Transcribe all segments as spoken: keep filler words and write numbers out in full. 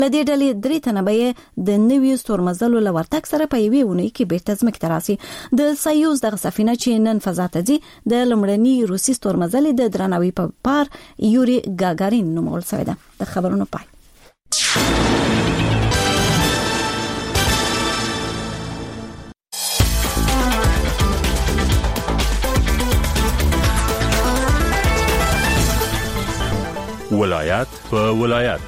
لدې ډلې درې تنه به د نوي ستورمزلو لورتک سره په یوې ونې کې بیرته ځمکې ته راسي. د سایوز دغه سفینه چې نن فضا ته ځي د لومړني روسي ستورمزلې د درناوي په پار یوري ګاګارین نومول شوی ده. د خبرونو پای. ولایت په ولایت.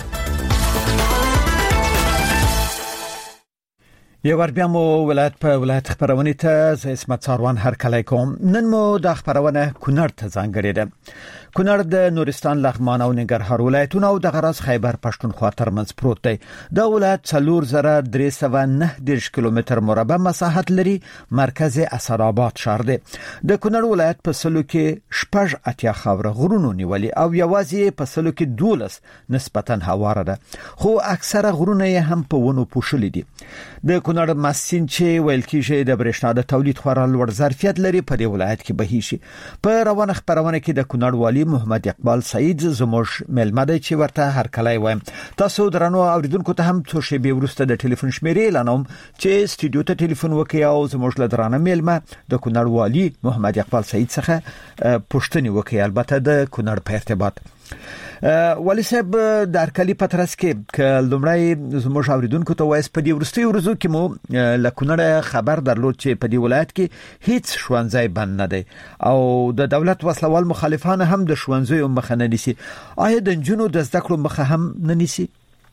یو ور بیا مو ولایت په ولایت خبرونه ته ز اسمت ساروان هر کله کوم. نن مو د خبرونه کونړ ته ځانګړې ده. کونړ د نورستان، لغمان او ننګرهار ولایتونه او د غرض خیبر پښتونخوا ترمنځ پروت دی. دا ولایت څلور زره درې سوه نه دېرش کیلومتر مربع مساحت لري. مرکز اسداباد ښار دی. د کونړ ولایت په سلو کې شپږ اتیا خاور غرونو نیولي او یوازې په سلو کې دولس نسبتا هواره ده، خو اکثره غرونه یې هم په ونو پوښلي دي. د کونړ مسین چې ویل کېږي د برېښنا د تولید خورا لوړ ظرفیت لري په دې ولایت کې بهي شي. په روانه خبرونه کې د کونړ والی محمد اقبال سعید زموږ ملمه دی چې ورته هر کله وایم. تاسو درنو اوریدونکو ته هم څو شیبې وروسته د ټلیفون شمیرې اعلانوم چې سټوډیو ته ټلیفون وکړئ او زموږ له درانه ملمه د کونړ والی محمد اقبال سعید څخه پوښتنه وکړئ، البته د کونړ په ارتباط. ولی صاحب در کلی پترس کې ک لومړی زموږ اوریدونکو ته وایس په دې ورستي ورځو کې مو لکونړ خبر درلود چې په دې ولایت کې هیڅ ښوونځی بند نه دی او د دولت وسلوال مخالفان هم د ښوونځیو مخه نه نیسي. آیا د نجونو د زده کړو مخه هم نه نیسي؟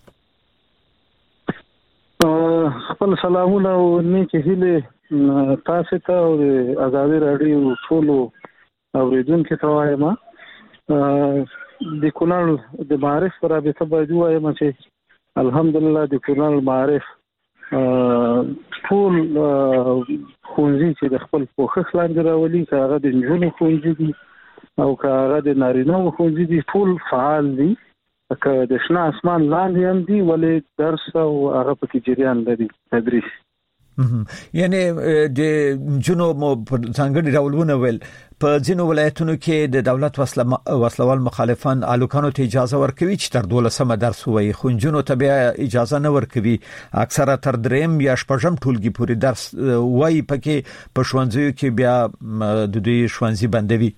خپل سلامونه او نیکې هیلې تاسو ته او د ازادي راډیو ټولو اوریدونکو ته وایم. د کونړ د معارف پر رابطه باید وایم چې الحمدلله د کونړ معارف ټول ښوونځي چې د خپل پوښښ لاندې راولي، که هغه د نجونو ښوونځي دي او که هغه د نارینه‌و ښوونځي دي، ټول فعال دي. که د شنه اسمان لاندې هم دي ولې درس او هغه پکې جریان لري تدریس. یعنی د جنو مو څنګه ډولونه ول په ځینو ولایتونو کې د دولت وسلوال مخالفان الوکانو ته اجازه ورکوي چې تر دولسمه درس وایي، خو جنو ته بیا اجازه نه ورکوي. اکثره تر دریم یا شپږم ټولګي پورې درس وایي، پکې په ښوونځیو کې بیا د دوی ښوونځي بندوي.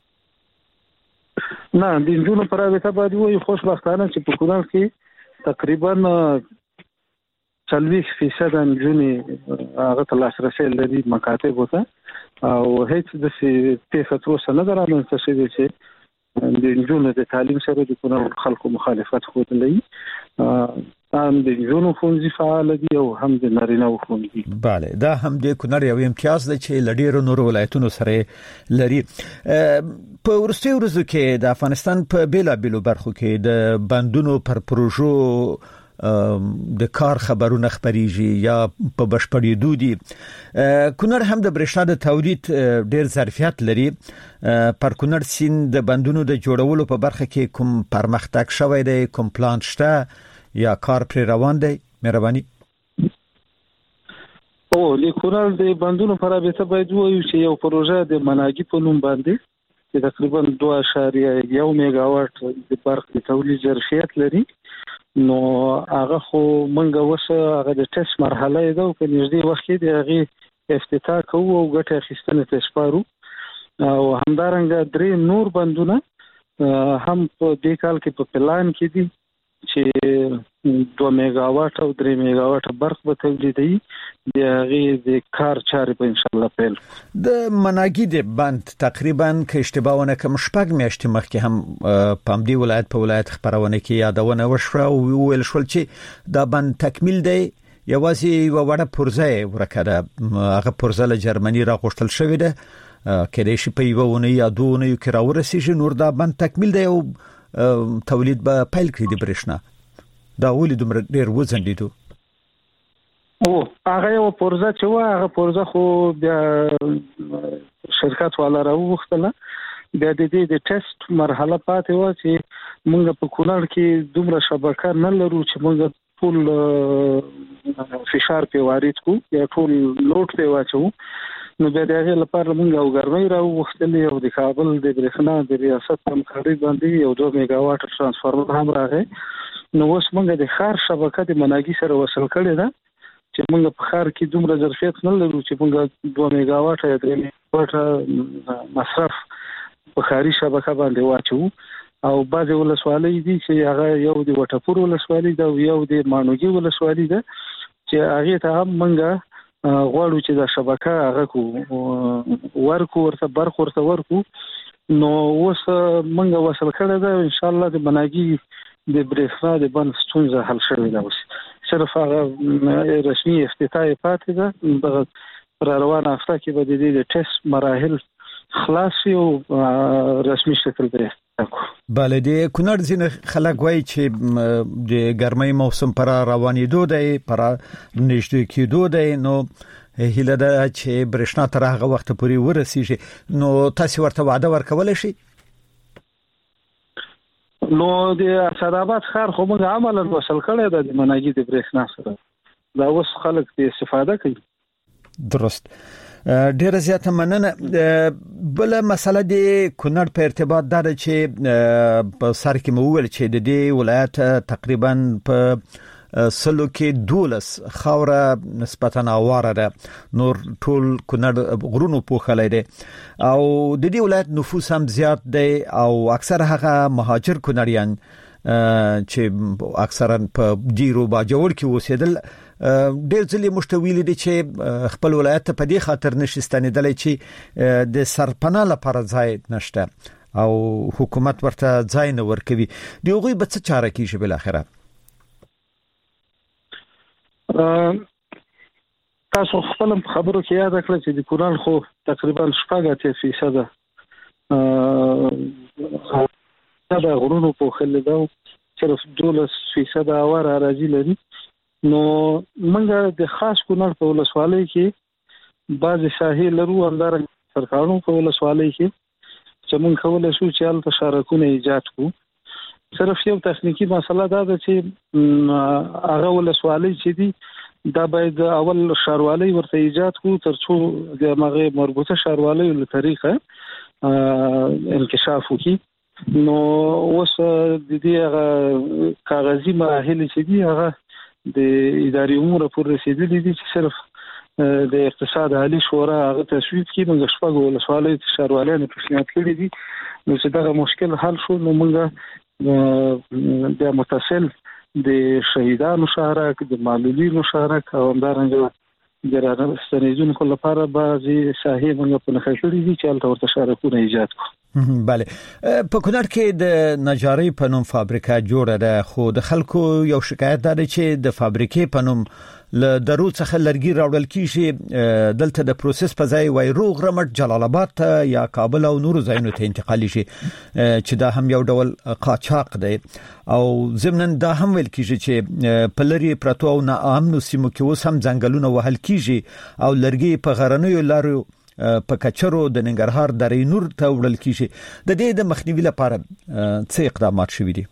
نه، د جنو پر رابطه باندې وایي خوشبختانه چې په کونړ کې تقریبا چلویش فیصد نجونې هغه ته لاسرسی لري مکاتبو ته او هیڅ داسې پیښه تر اوسه نه ده رامنځته شوې چې د نجونو د تعلیم سره د کونړ خلکو مخالفت ښودلی. هم د نجونو ښوونځي فعال دي او هم د نارینه‌و ښوونځي. بله، دا هم د کونړ یو امتیاز دی چې له ډېرو نورو ولایتونو سره لري. په وروستیو ورځو کې د افغانستان په بیلابیلو برخو کې د بندونو پر پروژو د کار خبرونه خبريږي یا په بشپړېدو دي. کونړ هم د برېښنا د تولید ډېر ظرفیت لري. پر کونړ سیند د بندونو د جوړولو په برخه کې کوم پرمختګ شوی دی، کوم پلان شته یا کار پر روان دی؟ مهرباني. او د کونړ د بندونو په رابطه باید وایو چې یو پروژه د مناګي په نوم باندې چې تقریبا دوه اعشاریه یو میگاواټ د برق د تولید ظرفیت لري. نو هغه خو منګه وسه هغه د ټیسټ مرحله ده او په نږدې وخت کې د هغه افتتاح کوو او ګټه اخیستنه ته سپارو. او همدارنګه درې نور بندونه هم په دې کال کې په پلان کې دي چې دوه میگاواټ او درې میگاواټ برق به تولیدوي. د هغې د کار چارې به انشاءالله پیل. د مناګي د بند تقریبا که اشتباه ونه کوم شپږ میاشتې مخکې هم په همدې ولایت په ولایت خبرونه کې یادونه وشوه او ویل شول چې دا بند تکمیل دی، یوازې یوه وړه پرزه ورکه ده. هغه پرزه له جرمني راغوښتل شوې ده، کېدای شي په یوه اونۍ یا دوه اونیو کې راورسېږي. نور دا بند تکمیل دی او تولید به پیل کړي د برېښنا. دا ولې دومره ډېر وځنډېدو؟ او هغه یو پرزه چې و هغه پرزه خو بیا شرکت والا راوغوښتله، بیا د دې د ټیسټ مرحله پاتې وه چې موږ په کونړ کې دومره شبکه نه لرو چې موږ ټول فشار پې وارد کړو یا ټول لوډ پې واچوو. نو بیا د هغې لپاره موږ او ګرمۍ راوغوښتلې او د کابل د برېښنا د ریاست په همکارۍ باندې یو دوه میګا واټ ترانسفارمر هم راغی. نو اوس موږ د ښار شبکه د مناګي سره وصل کړې ده چې موږ په ښار کې دومره ظرفیت نه لرو چې موږ دوه میګا واټ یا درې میګا واټ مصرف په ښاري شبکه باندې واچو. او بعضې ولسوالۍ دي چې هغه یو د وټپور ولسوالۍ ده او یو د ماڼوګي ولسوالۍ ده چې هغې ته هم موږ غواړو چې دا شبکه هغه کو ورکو ورته برخ ورته ورکو. نو اوس موږ وصل کړی ده ان شاء الله د مناګي د برېښنا د بند ستونزه حل شوې ده. اوس صرف هغه رسمي افتتاح پاتې ده. دغه پر روانه هفته کې به د دې د ټیسټ مراحل خلاص شي او رسمي شکل درې کو. بله د کونړ ځینې خلک وایي چې د ګرمۍ موسم پر روانېدو دی پر نږدې کېدو دی نو هیله ده چې برېښنا تر هغه وخت پورې ورسیږي. نو تاسو ورته وعده ورکولای شئ؟ نو د اسداباد ښار خو موږ عملاً وصل کړی ده د مناګي د برېښنا سره. دا اوس خلک د استفاده کوي. درست. ډیره زیاته مننه. بل مسله د کونړ په ارتباط دا چې په سر کې مو ویل چې د دې ولایت تقریبا په سلو کې دولس خاوره نسبتا اواره ده. نور ټول کونړ غرونو پوښلای دي او د دې ولایت نفوس هم زیات دی او اکثر هغه مهاجر کونړیان چې اکثرا په ډیرو باجوړ کې اوسېدل ډېر ځلې مشتویل دي چې خپل ولایت ته په دې خاطر نشي ستنېدلی چې د سرپناه لپاره ځای نشته او حکومت ورته ځای نه ورکوي. د هغوی به څه چاره کیږي بل اخره؟ تاسو خپل خبرو کې یاد کړئ چې د کونړ خو تقریبا شپږ اتیا فیصد دا غرونو پوښل ده، صرف دولس فیصد اوار اراضي لري. نو موږ د خاص کونړ په ولسوالۍ کې بعض ساحې لرو، همدار سرکارونو په ولسوالۍ کې چې موږ کولای شو چې هلته شارکونه ایجاد کړو. صرف یو تخنیکی مسله دا ده چې هغه ولسوالۍ چې دي دا باید اول شاروالۍ ورته ایجاد کړو ترڅو د هغه مربوطه شاروالۍ له طریقه انکشاف وکړي. نو اوس د دې هغه کاغذي مراحل چې دي هغه د اداري امور پر رسیدلي دي چې صرف د اقتصاد عالی شورا هغه تصویب کړي. موږ شپږ ولسوالۍ شاروالۍ په خدمت کړي دي. نو چې دا مشکل حل شو نو موږ د متصل د شهیدانو شهرک، د معلولینو شهرک او همدارنګه د راستنیدونکو لپاره بعضي ساحې موږ په نښه کړي دي چې هلته ورته شارکونه ایجاد کړو. بله، په کونړ کې د نجارۍ په نوم فابریکه جوړه ده، خو د خلکو یو شکایت ده چې د فابریکې په نوم له درو څخه لرګي راوړل کیږي، دلته د پروسس په ځای وای روغ رمټ جلال آباد ته یا کابل او نورو ځایونو ته انتقال شي چې دا هم یو ډول قاچاق دی. او ضمناً دا هم ویل کیږي چې په لري پرتو او ناامنو سیمو کې اوس هم ځنګلونه وهل کیږي او لرګي په غرنیو لارو په کچرو د ننګرهار درې نور ته وړل کیږي. د دې د مخنیوي لپاره څه اقدامات شوي دي؟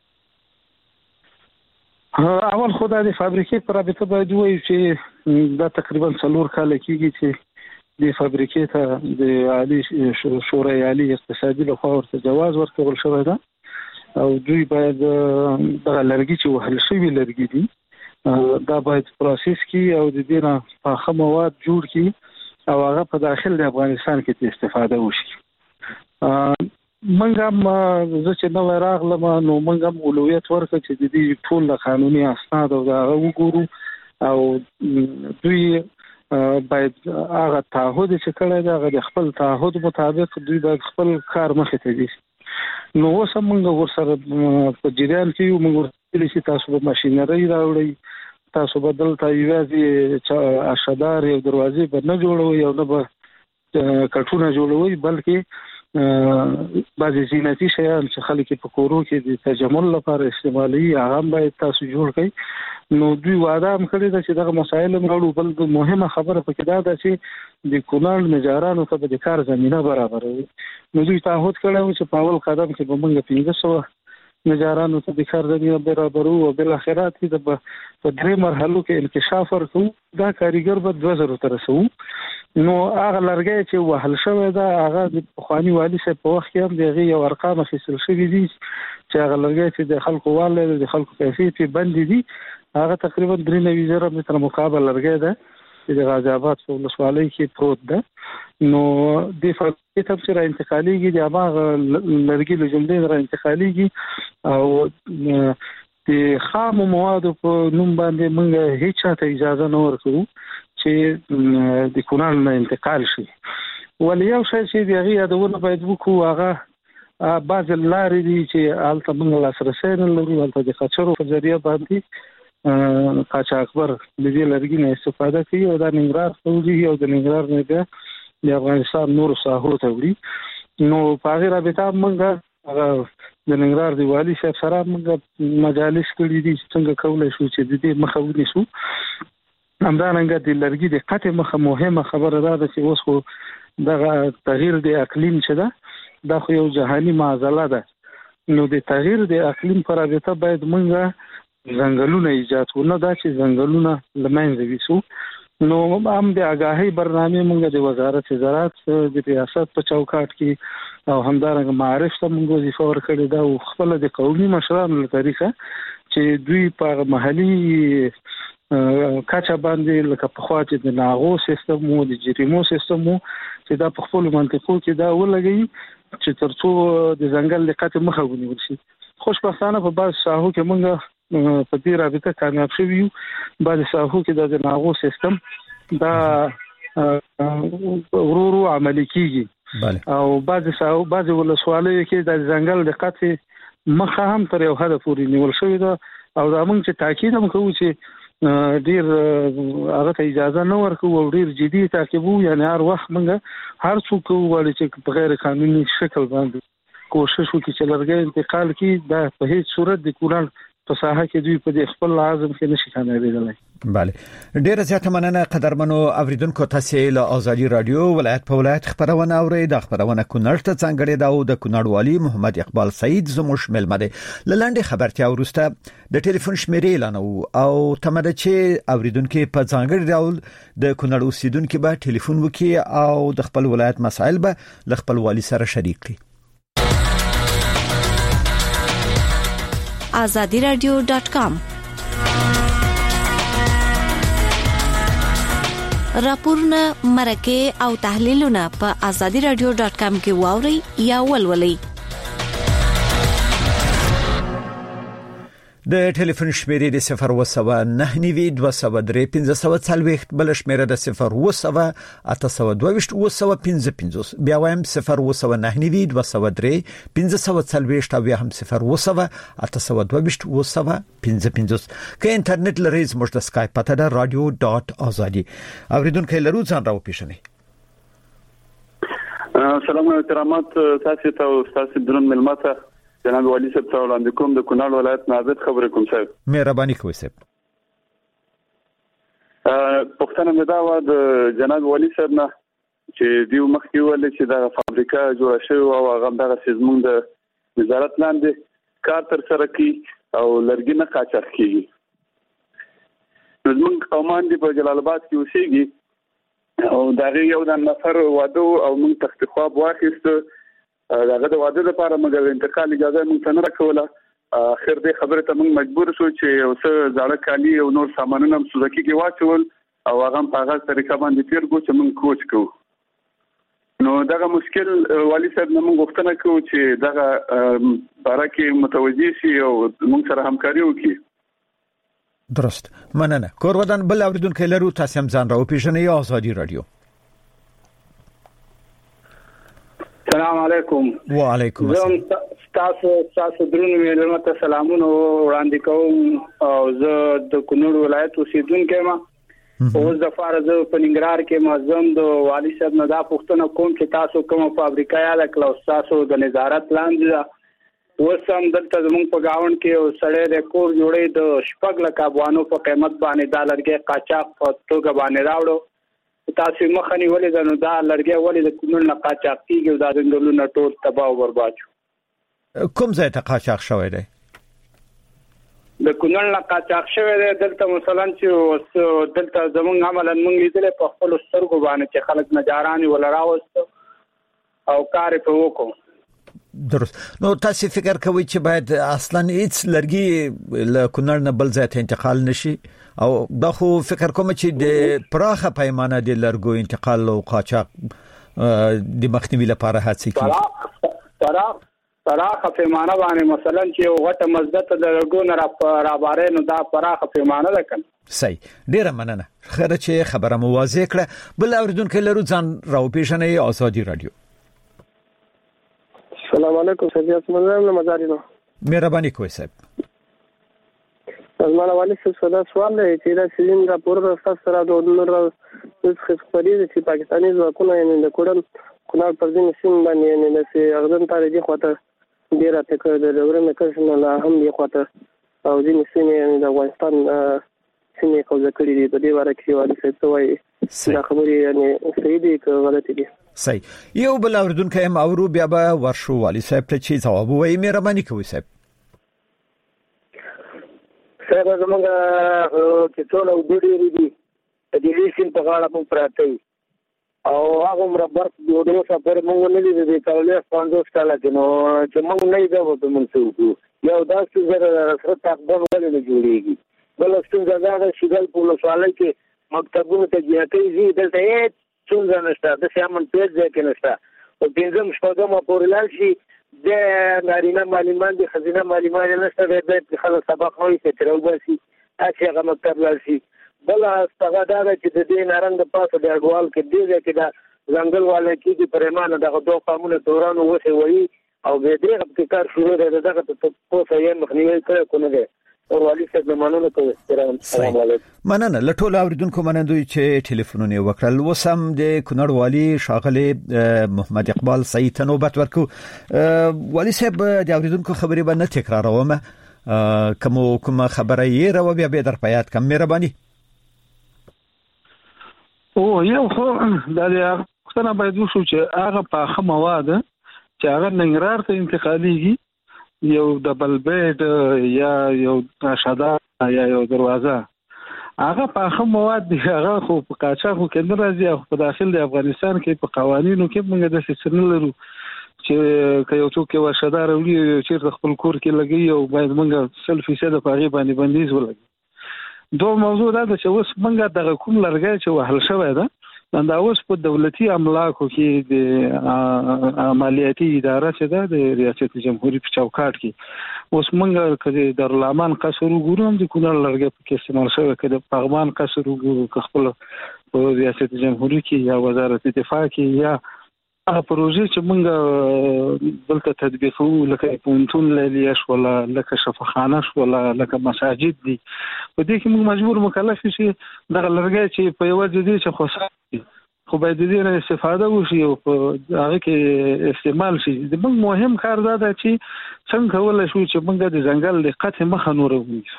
اول خدای د فابریکې پر رابطه باید وایي چې دا تقریبا څلور کاله کېږي چې د فابریکې ته د عالی شورای عالی اقتصادي لخوا ورته جواز ورکول شوی ده او دوی باید دغه لرګي چې وهل شوي لرګي دي دا باید پروسس کړي او د دې نه پاخه مواد جوړ کړي او هغه په داخل د افغانستان کې استفاده وشي. منګ هم زه چې نو راغلم نو منګ هم اولویت ورکړ چې د دې ټول قانوني اسناد او دا وګورو او دوی باید هغه تعهد چې کړی دا د خپل تعهد مطابق دوی باید خپل کار مخې ته وي. نو اوس موږ ورسره په جریان کې یو موږ ورته چې تاسو به ماشينري راوړئ، تاسو بدل ته یوازې اشدار یو دروازې به نه جوړوي او نه به کټونه جوړوي، بلکې بعضی زینتي شیان چې خلک په کورو کې د تجمل لپاره استعمالي هغه باید تاسو جوړ کړئ. نو دوی وعده هم کړې ده چې دغه مسایل موږ بل مهمه خبره پکې دا ده چې د کونړ نجارانو ته د کار زمينه برابروي. نو دوی تعهد کړو چې په اول قدم کې به موږ پنځه سوه نجارانو ته د کار زمينه برابرو او بل اخرات کې د په درې مرحلو کې انکشاف ورکو. دا کاریګر به دوه زره تر رسو نو هغه لرګي چې وهل شوی دا هغه د خواني والی سره په وخت کې هم دغه یو ارقام خسل شوی دي چې هغه لرګي چې د خلکو والي د خلکو پیسې په بند دي هغه تقریبا درې نوي زره متر مکعب لرګي ده چې د غازی آباد په ولسوالۍ کې پروت ده. نو د فابریکې ته چې را انتقالېږي د هغه لرګي له جملې را انتقالېږي او د خام موادو په نوم باندې موږ هیڅ چاته اجازه نه ورکوو چې د کونړ نه انتقال شي. ولې یو شی چې دغه یادونه باید وکړو هغه بعض لارې دي چې هلته موږ لاسرسی نه لرو، هلته د خچرو په ذریعه باندې قاچاقبر د دې لرګي نه استفاده کوي او د ننګرهار توجیه او د ننګرهار نه د افغانستان نور ساحو ته وړي. نو په هغه رابطه موږ هغه د ننګرهار د والي صاحب سره موږ مجالس کړي دي چې څنګه کولای شو چې د دې مخه ونیسو. همدارنګه د لرګي د قطع مخه مهمه خبره ده چې اوس خو دغه تغییر د اقلیم چې ده دا خو یو جهاني معضله ده. نو د تغییر د اقلیم پر رابطه باید موږ ځنګلونه ایجاد کړو، نه دا چې ځنګلونه لمنځه ویسو. نو هم د آگاهی برنامه موږ د وزارت زراعت د ریاست په چوکاټ کې او همدارنګه معارف ته موږ وظیفه ورکړې ده او خپل د قومي مشرانو له طریقه چې دوی په محلي کاچا باندې لکه په خوا چې د ناغو سیستم مو د جریمو سیستم مو چې دا په خپل منطقو کې دا ولګي چې ترڅو د ځنګل د قطع مخه ونیول شي. خوشبختانه په بعض ساحو کې موږ په دې رابطه کامیاب شوي یو. بعض ساحو کې د ناغو سیستم دا ورو ورو عملي کیږي او بعض ساحو بعض ولسوالیو کې د ځنګل د قطع مخه هم تر یو حد پورې نیول شوی ده او دا موږ چې تاکید هم کوو چې ډیر هغه ته اجازه نه ورکو او ډیر جدي تعقیبو، یعنی هر وخت موږ هر څوک وایي چې په غیر قانوني شکل باندې کوشش وکړي چې لرګي انتقال کړي دا په هیڅ صورت د کونړ په ساحه کې دوی په خپل عزم کې نشي کامیابېدلی. بله ډیره زیاته مننه قدرمنو اوریدونکو. تاسو له آزادي رادیو ولایت په ولایت خبرونه اورئ. د خبرونه کونړ ته څنګه دا او د کونړ والی محمد اقبال سعید زموږ ملمه دی. لاندې خبرتیا ورسته د ټلیفون شمیرې اعلانو او تمره چې اوریدونکو په ځانګړي ډول د کونړ اوسیدونکو به ټلیفون وکړي او د خپل ولایت مسایل به ل خپل والی سره شریک کړي. azadi radio dot com راپورونه مرکه او تحلیلونه په azadi radio dot com کې واوري یا ولولئ. د ټلیفون شمیرې د صفر و سوا نه نیوي دوه سوا درې پنځه سوا څلوېښت، بل شمیره د صفر و سوا اته سوا دوه و سوا پنځه پنځوس، بیا وایم صفر و سوا نه نیوي دوه سوا درې پنځه سوا څلوېښت او بیا هم صفر و سوا اته سوا دوه و سوا پنځه پنځوس. که انټرنیټ لرئ زموږ د سکایپ پته ده رادیو ډاټ ازادي. اوریدونکو لرو ځان راو پیژنئ. سلام او احترامات تاسو ته او تاسو درون ملمته جناب والی صاحب ته وړاندې کوم. د کونړ ولایت نازد خبرې کوم صاحب. مهرباني کوئ صاحب. پښتنه مې دا و د جناب والی صاحب نه چې دیو مخکې ول چې دا فابریکه جوړه شوی او هغه دغه سیزمون د وزارت لاندې کار تر سره کوي او لرګي نه قاچاق کیږي. زموږ قومان دی په جلال آباد کې اوسېږي او دا یو د نفر واده او موږ تخت خواب واخیسته. داغه د واده لپاره موږ انتقال اجازه موږ ته نه راکوله. اخر دې خبره ته موږ مجبور شو چې یو څه زاړه کالي او نور سامانونه هم سوزکی کې واچول او هغه په هغه طریقه باندې تیر کو چې موږ کوچ کوو. نو دغه مشکل والی صاحب نه موږ غوښتنه کوو چې دغه باره کې متوجي شي او موږ سره همکاري وکړي. درست مننه. کور ودان بل اوریدونکو لرو تاسو هم ځان راو پیژنئ. آزادي رادیو. السلام علیکم. وعلیکم السلام. تاسو تاسو درنو مېلمه ته سلامونه وړاندې کوم او زه د کونړ ولایت اوسیدونکی یم. اوس د فارز په ننګرهار کې معظم د والی صاحب نه دا پوښتنه کوم چې تاسو کوم فابریکه یاده کړو تاسو د نظارت لاندې ده. اوس هم دلته زموږ په گاوند کې او سړی د کور جوړې د شپږ لک افغانو په قیمت باندې دا لرګي قاچاق په توګه باندې راوړو. تاسو مخنی ولې دا نو دا لرګي ولې د کونړ نه قاچاق کیږي او دا ځنګلونه ټول تباہ او برباد شو. کوم ځای ته قاچاق شوی دی؟ د کونړ نه قاچاق شوی دی دلته مثلا چې دلته زمونږ عملاً مونږ لیدلې په خپلو سترګو باندې چې خلک نجارانې ولا راوستو او کار په وکړو. درست. نو تاسو فکر کوئ چې باید اصلا هیڅ لرګي له کونړ نه بل ځای ته انتقال نشي او دا خو فکر کوم چې د پراخه پیمانه د لرګو انتقال او قاچاق د مخنیوي لپاره هڅې کوي؟ پراخ پراخه پیمانه باندې مثلا چې غټه مزدت د لرګو نه را بارې نو دا پراخه پیمانه ده کنه. صحیح. ډیره مننه. خیر چې خبره مو واضح کړه. بل اوریدونکو لرو ځان راو پیژنې آزادي رادیو. السلام علیکم سید منظم مزارینو. مهرباني کوئ صاحب. زموږ والی څه سوال سوال دی چې دا سیمین راپور راستاسو سره د نور څه خبرې دي چې پاکستاني ځواکونه یې د کوډن کونړ پر ځین سیم باندې نه چې اغزن تاریخي خواته ډیر اتکه د ورنه کښنه لا هم دی خواته او ځین سیم د افغانستان سیمې قوزه کړې دي. په دې واره کې والی څه وایي دا خبرې یعنی صحیح دي که غلطي دي؟ صحیح. یو بل اوریدونکو هم اورو بیا به ورشو والی صاحب ته چې جواب وایي. مهرباني کوئ صاحب. صاحب زمونږ چې ټول وګړي دي د دې سیم په غاړه په پراته او هغه مربر د ډېر سفر مونږ نه دي د کولې پنځوس کاله کې نو چې مونږ نه دا په منځو یو داسې زره سره تقبل ولې نه جوړيږي. بل څنګه دا د شګل په لوسواله کې مکتبونو ته ځاتې زی دلته هیڅ څنګه نشته د سیمن پیج ځکه نشته او پنځم شپږم پورې لاړ شي د نارینه معلمان دي خزینه معلمان نشته د خلک سبق نوې چې تر وباسي اسی هغه مکتب لاړ شي. بل هغه دا چې د دې نارنګ پاسه د اډوال کې دی چې دا ځنګل والے کې د پرېمانه دغه دوه قانون دوران وسه وایي او به دې په کار شروع ده دغه ته پوسه یې مخنیوي کوي کو نه او والی صاحب مننه کوم. السلام علیکم. مننه. لټول اوریدونکو منندوی چې ټلیفونونه وکړل. وسم د کونړ والی شاغله محمد اقبال سعید ته نوبت ورکو. والی صاحب د اوریدونکو خبرې به نه تکراروم. کوم کوم خبره یې راو بیا به در پیات کم. مهرباني. او یو خو د دې څنګه باید وشو چې هغه پاخه مواد چې هغه ننګرهار ته انتقاليږي یو ډبل بیډ یا یو شاده یا یو دروازه هغه پاخه مواد دي هغه خو په قاچاقو کې نه راځي او په داخل د افغانستان کې په قوانینو کې موږ د سیستم لرو چې که یو څوک یو شاده راوړي یو چیرته خپل کور کې لګي او باید موږ سل فیصد په هغه باندې بندیز ولګي. دوه موضوع دا چې اوس موږ دغه کوم لرګي چې وهل شوی ده دا اوس په دولتي املاکو کې د عملیاتي اداره چې ده د ریاست جمهوریت په چوکاټ کې اوس موږ کله د درلامان قصر وګورم د کونړ لرګي په کې استعمال شوی کله پغمان قصر وګورو خپل په ریاست جمهوریت کې یا وزارت دفاع کې یا هغه پروژې چې موږ دلته تطبیقو لکه پونتون لیلیش ولا لکه شفاخانه ولا لکه مساجد دي په دې کې موږ مجبور مکلف شي دغه لرګي چې په یو ځای چې خو خو باید دې نه استفاده وشي او هغه کې استعمال شي. د موږ مهم کار دا دی چې څنګه کولای شو چې موږ د ځنګل د قطع مخه نور ونیسو.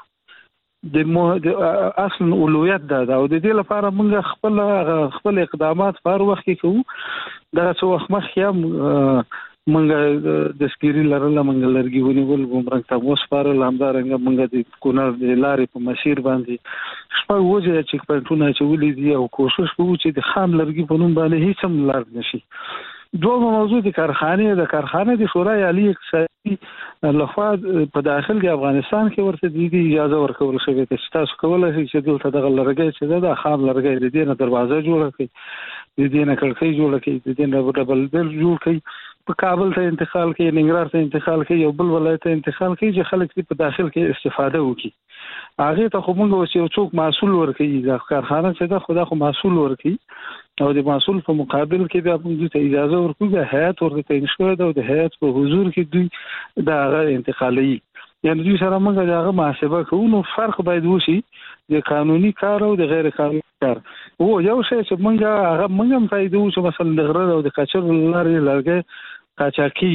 د مو د اصل اولویت دا او د دې لپاره موږ خپل خپل اقدامات په هر وخت کې کوو. دا څو وخت مخکې موږ د سپیری لرله موږ لرګي ونیول ګمرک ته وسپارل همدارنګه موږ د کونړ د لارې په مسیر باندې شپږ وځي چې پټونه چې ولې دي او کوشش کوو چې د خام لرګي په نوم باندې هیڅ هم لار نشي. دوه موضوع د کارخانه د کارخانه د شورای عالی اقتصادي لخوا په داخل د افغانستان کې ورته د اجازه ورکول شوې چې تاسو کولای شئ چې دلته دغه لرګي چې د خام لرګي د دې نه دروازه جوړه کړئ د دې نه کړکۍ جوړه کړئ د دې نه ډبل بیل جوړ کړئ په کابل ته انتقال کړئ ننګرهار ته انتقال کړئ یو بل ولایت ته انتقال کړئ چې خلک په داخل کې استفاده وکړي. هغه ته خو موږ یو څوک مسؤل ورکړي د کارخانه چې دا خدا خو مسؤل ورکړي او د مسؤل په مقابل کې بیا موږ ته اجازه ورکړي د هیئت ورته انشاء ده او د هیئت په حضور کې دوی دا انتقالي یعنی دوی سره موږ دغه محاسبه کوو. نو فرق باید وشي د قانوني کار او د غیر قانوني کار. او یو شی چې موږ هغه موږ هم فائدو چې مثلا د غره او د کچر لارې لرګي قاچاقي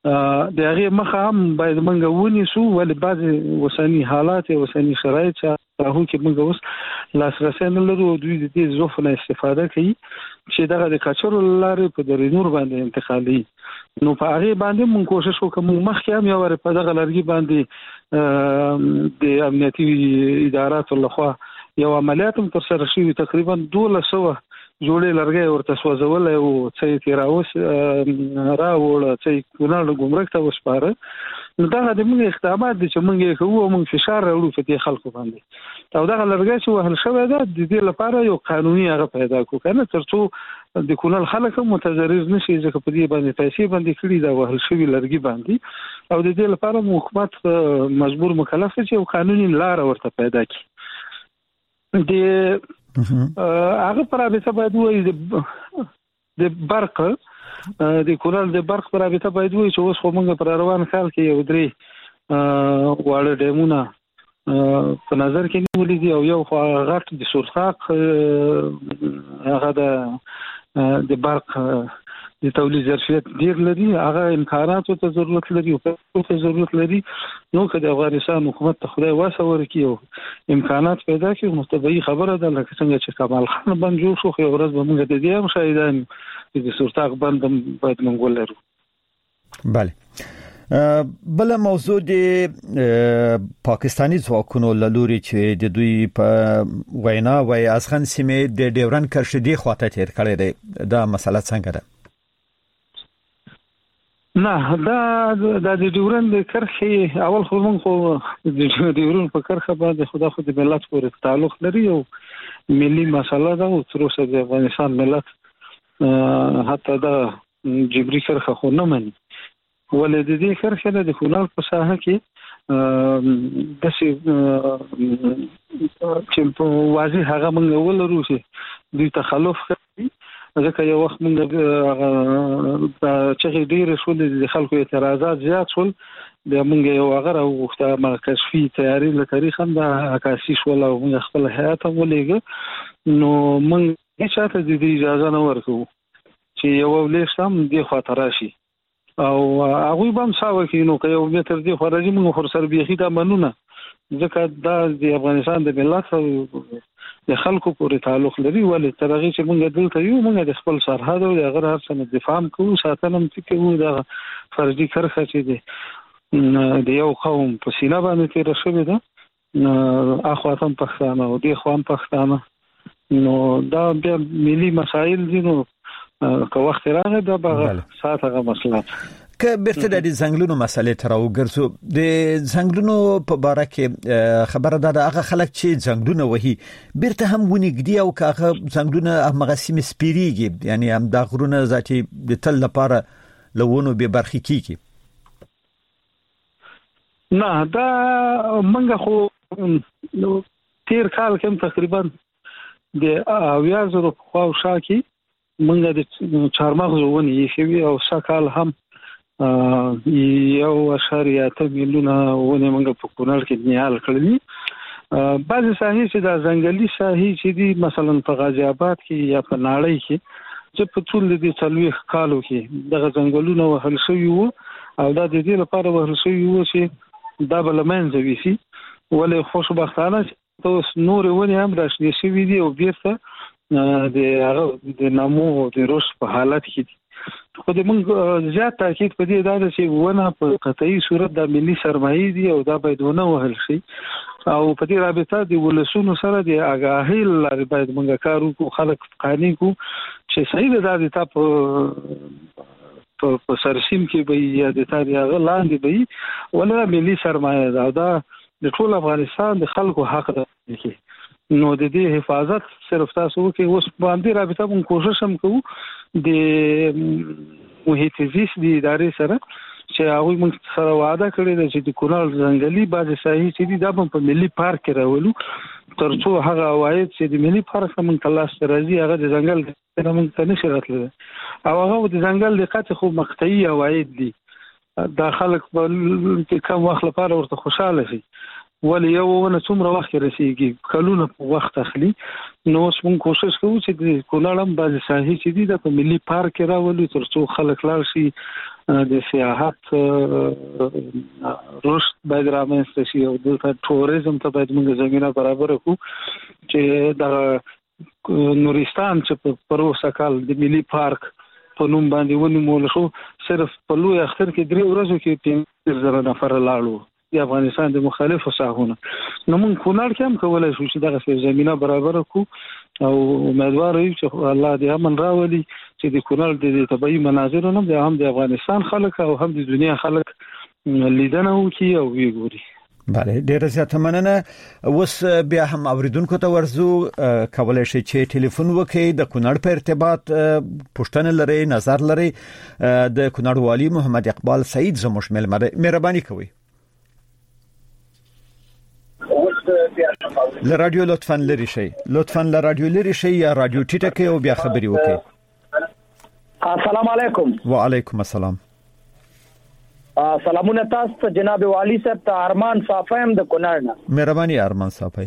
د هغه مخه هم باید موږ ونیسو ولې بعض وسنی حالات او وسنی شرایط هغه کې موږ اوس لاسرسي نه لرو دوی د دې ظرف نه استفاده کوي چې دغه د کچرو لارې په درینور باندې انتقالي نو په هغه باندې موږ کوشش وکړو مخکې هم یو په دغه لرګي باندې د امنیتي اداراتو لخوا یو عملیات هم تر سره شوی تقریبا دوه سوه جوړې لرګي ورته سوځول او چې تیراوس راوړ چې کونړ ګمرک ته وسپاره نو دا د موږ اقدامات دي چې موږ یې کوو موږ فشار راوړو په دې خلکو باندې او دا لرګي چې وهل شوی دا د دې لپاره یو قانوني هغه پیدا کو کنه ترڅو د کونړ خلک متضرر نشي ځکه په دې باندې پیسې باندې کړي دا وهل شوی لرګي باندې او د دې لپاره حکومت مجبور مکلف چې یو قانوني لار ورته پیدا کړي د هغه پرابطه باید وایي د برق د کونړ د برق پرابطه باید وایي چې اوس خو موږ پر روان کال کې یو درې واړه ډیمونه په نظر کې نیولې دي او یو غټ د سورخاق هغه د برق د تولید ظرفیت ډیر لري هغه امکاناتو ته ضرورت لري او ته ضرورت لري نو که د افغانستان حکومت ته خدای واسه ورکړي او امکانات پیدا کړي مستبعی خبره ده لکه څنګه چې کمال خان بند جوړ شو خو ورځ به موږ د دې هم شاهدان د سورتاق بند باید موږ ولرو بله بل موضوع د پاکستانی ځواکونو لوري چې د دوی په وینا وای ازغن سیمه د ډیورن کرشدي خواته تیر کړی دی دا مسله څنګه ده نه دا د ډیورن د کرخي اول خو موږ خو د ډیورن په کرخه باندې خدا خو د ملت پورې تعلق لري او ملي مسله ده او تر اوسه د افغانستان ملت حتی دا جبري کرخه خو نه مني ولې د دې کرخه د کونړ په ساحه کې د څه چې په واضح هغه موږ ولرو چې د تخلف کوي ځکه یو وخت موږ چې ډېر شول د خلکو اعتراضات زیات شول د موږ یو هغه وخت مرکزي تیاری له تاریخ هم د عکاسي شول او موږ خپل حیات ولېګ نو موږ هیڅ ته د اجازه نه ورکو چې یو ولې سم دی خاطر راشي او هغه به هم ساوه کې نو که یو متر دی خو راځي موږ فرصت بيخي دا منونه ځکه دا د افغانستان د ملت او د خلکو پورې تعلق لري ولې ترغه چې موږ دلته یو موږ د خپل سرحد او د غیر هر څه دفاع کوو ساتنه هم کوو دا فرضي کرخه چې دی د یو قوم په سینه باندې تیر شوی ده اخواتم پښتانه او د خوان پښتانه نو دا د ملي مسایل دي نو که وخت راغی دا به ساته مسله که بیرته د زنګلونو مسلې تر وګرځو د زنګلونو په باره کې خبره ده هغه خلک چې زنګلونه وهي بیرته هم ونګدي او که زنګلونه هغه سیمه سپیریږي یعنی هم د غرونه ذاتي د تل لپاره لوونو به برخې کیږي نه دا منګه خو تیر کال کې تقریبا د اویا زره خو شاکي منګه د چارمغز ونی شوی او سکال هم یو اشاریه ته میلیونه ونی منګه په کونړ کې نیال کړلی بعض ساحې چې د ځنګلي ساحې چې دي مثلا په غازی آباد کې یا په ناړۍ کې چې په ټول دې څلوي کالو کې دغه ځنګلونه وهل شوی وو او دا د دې لپاره وهل شوی وو چې دا بلمن زویسي ولې خوشبختانه اوس نور ونی هم راشي شوی دي او بیرته د هغه د نامو د روس په حالت کې خو د موږ زیات تاکید په دې دا چې ونه په قطعي صورت د ملي سرمایه دي او دا باید ونه وهل شي او په دې رابطه د ولسونو سره د آگاهی لري باید موږ کار وکړو خلک قانوني کو چې صحیح ده د تاسو په سرسیم کې به یا د تاریخ لاندې به ولا ملي سرمایه ده دا د ټول افغانستان د خلکو حق ده نو د دې حفاظت صرف تاسو کې اوس باندې رابطه کوم کوشش هم کوو د محیط زیست د ادارې سره چې هغه موږ سره وعده کړې ده چې د کونړ ځنګلي بعض ساحې چې دا په ملي پارک کې راولو ترڅو هغه عواید چې د ملي پارک څخه موږ تلاش راځي هغه د ځنګل څخه موږ ته نشي راتللی او هغه د ځنګل د قطع خو مقطعي عواید دي دا خلک په کوم وخت لپاره ورته خوشاله شي ولې یو ونه څومره وخت رسیږي کلونه په وخت اخلي نو موږ کوشش کوو چې د کونړ هم بعض ساحې چې دي د ملي پارک راولو ترڅو خلک لاړ شي د سیاحت رشد باید رامنځته شي او د ټوریزم ته باید موږ زمينه برابر کړو چې د نورستان چې په پروسه کال د ملي پارک په نوم باندې ونیول شو صرف په لوی اختر کې درې ورځې کې پنځه زره نفر لاړو د افغانستان د مختلفو ساحونو نو موږ کونړ کې هم کولای شو چې دغه زمينه برابر کړو او امیدوار یو چې الله دې امن راولي چې د کونړ د طبيعي مناظرو نه هم د افغانستان خلک او هم د دنیا خلک لیدنه وکړي او وګوري. بله ډیره زیاته مننه. اوس بیا هم اوریدونکو ته ورزو کولای شي چې ټلیفون وکړي د کونړ په ارتباط پوښتنه لري نظر لري د کونړ والی محمد اقبال سعید زموږ مهرباني کوي. ل رادیو لطفاً لری شي لطفاً ل رادیو لری شي یا رادیو ټیټه کې او بیا خبري وکړي. السلام علیکم. وعلیکم السلام. سلامونه تاسو ته جناب والی صاحب ته ارمان صافیم د کونړ نه. مهرباني ارمان صافی.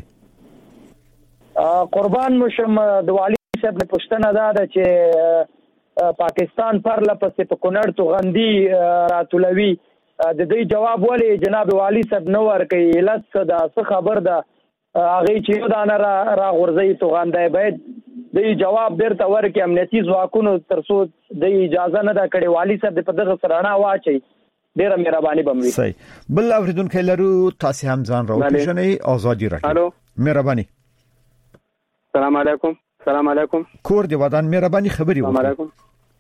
قربان مشم د والی صاحب په پښتنه دا ده چې پاکستان پر لپسې په کونړ تو غندي راتولوي د دې جواب ولې جناب والی صاحب نو ورکي لڅ دا څه خبر ده هغه چې دا نه را غورځي تو غندای باید د جواب درته ورکي امنیتي ځواکونو ترڅو د اجازه نه دا کړي والی صاحب په دغه سرانه واچي ډیره مهرباني بموي. صحیح. بل اوریدونکو لرو تاسو هم ځان راوښنئ ازادي راکړئ. الو مهرباني. السلام علیکم. السلام علیکم. کور دی ودان مهرباني خبري وکړئ. السلام علیکم.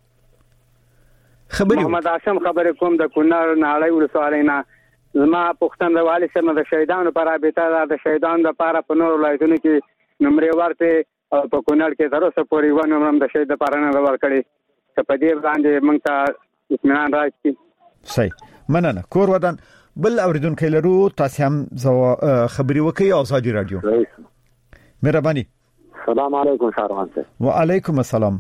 خبري محمد هاشم خبرې کوم د کونړ ناړۍ ولسوالۍ نه. زما پښتون د والي صاحب د شهیدانو پر رابطه د شهیدانو لپاره په نور ولایتونو کې نمرې ورته په کونړ کې تر اوسه پورې ونه هم د شهید لپاره نه ورکړي چې په دې باندې موږ ته اطمینان راکړي. صحیح. مننه. کور ودان. بل اوریدونکو لرو تاسو هم خبري وکړئ ازادي رادیو. مهرباني. السلام علیکم شاروان صاحب. وعلیکم السلام.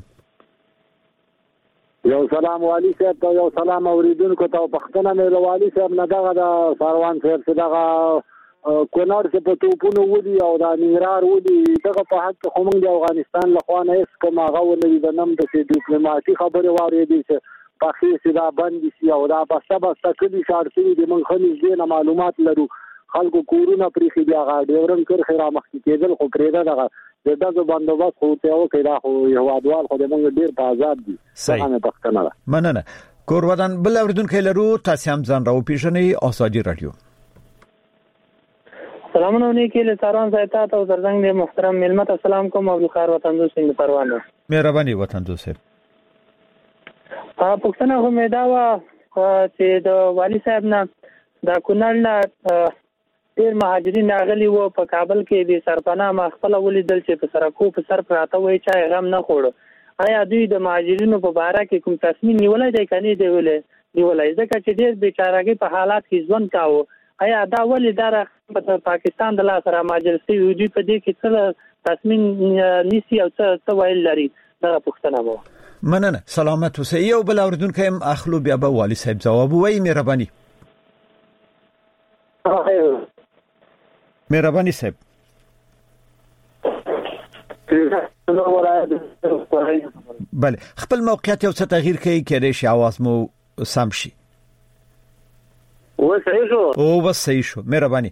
یو سلام والی صاحب ته یو سلام اوریدونکو ته پښتنه مې والی صاحب نه دغه د شاروان صاحب څخه دغه کونړ څخه په توپونو ودی او د ننګرهار ودی دغه په حق خو موږ د افغانستان له خوا نه اس کوم هغه ولې د نم د ډیپلوماټي خبره واردې چې پخې سیدا باندې سی او دا په سبا سکلی شارسي د من خلیج نه معلومات لرو خلکو کورونه پرې خېږي هغه ډیورن کر خیره مخکې کېدل خو پرې دغه دغه بندوبست خو ته او کړه خو یو ادوال خو د موږ ډیر په آزاد دي. څنګه پښتنه مننه. کور ودان. بل اوریدونکو لرو تاسو هم ځان راو پیژنئ ازادي رادیو. سلامونه نیکی له ساران زایتا او زرزنګ محترم ملمت السلام کوم عبد الخير وطن دوست سنگ پروانه. مهرباني وطن دوست. ا پښتنه هم دا وا چې د والی صاحب نه د کونړ نه ډیر مهاجرین راغلي وو په کابل کې د سرپناه مخبل ولیدل چې په سرکو په سر پراته وای چې غم نه خوړو. آیا دوی د مهاجرینو په اړه کې کوم تصمیم نیولای دی کني دی ولې نیولای ځکه چې ډیر بیچارهګي په حالات کې ژوند کاوه. آیا دا ولې دا په پاکستان د لاس را ماجرسي وجود په دې کې څه تصمیم نیسی او څه ویل لري دا پښتنه مو. مننه. سلامت اوسئ. یو بل اوریدونکو هم اخلو بیا به والی صاحب جواب وایي. مهرباني. مهرباني صاحب. بله خپل موقعیت یو څه تغییر کوي کېدای شي आवाज مو سم شي. و صحیح شو. او بس صحیح شو. مهرباني.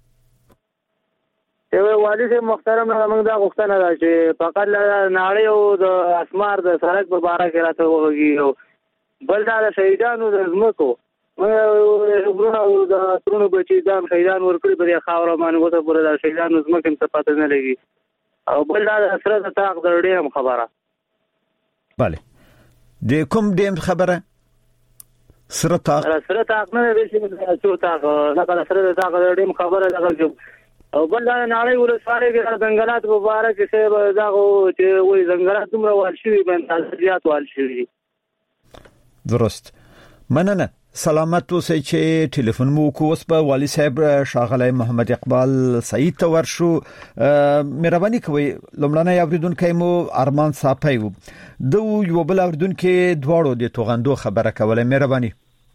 یو والی صاحب محترم موږ دا غوښتنه ده چې فقط ناړۍ او د اسمار د سړک په اړه کې راته وږي بل دا د شهیدانو د زمکو ورونه د ترونو بچي دا شهیدان ورکړي په خاور باندې وته پر د شهیدانو زمکو څخه پاتې نه لګي او بل دا سره د تاق د ډیم خبره. bale د کوم ډیم خبره سره تاق سره تاق نه دی چې څو تاق نه کله سره د تاق د ډیم خبره ده او بل دا ناړۍ ولسوالۍ کې ځنګلات مبارک څه دا چې وې ځنګلات دومره وال شي باندې زیات وال شي. درست. مننه. سلامت اوسئ چې ټلیفون مو کوس په والی صاحب شاغلی محمد اقبال سعید ته ورشو. مهرباني کوئ لمړنۍ اوریدونکو مو ارمان صافی و د یو بل اوریدونکو دواړو د توغندو خبره کوله. مهرباني.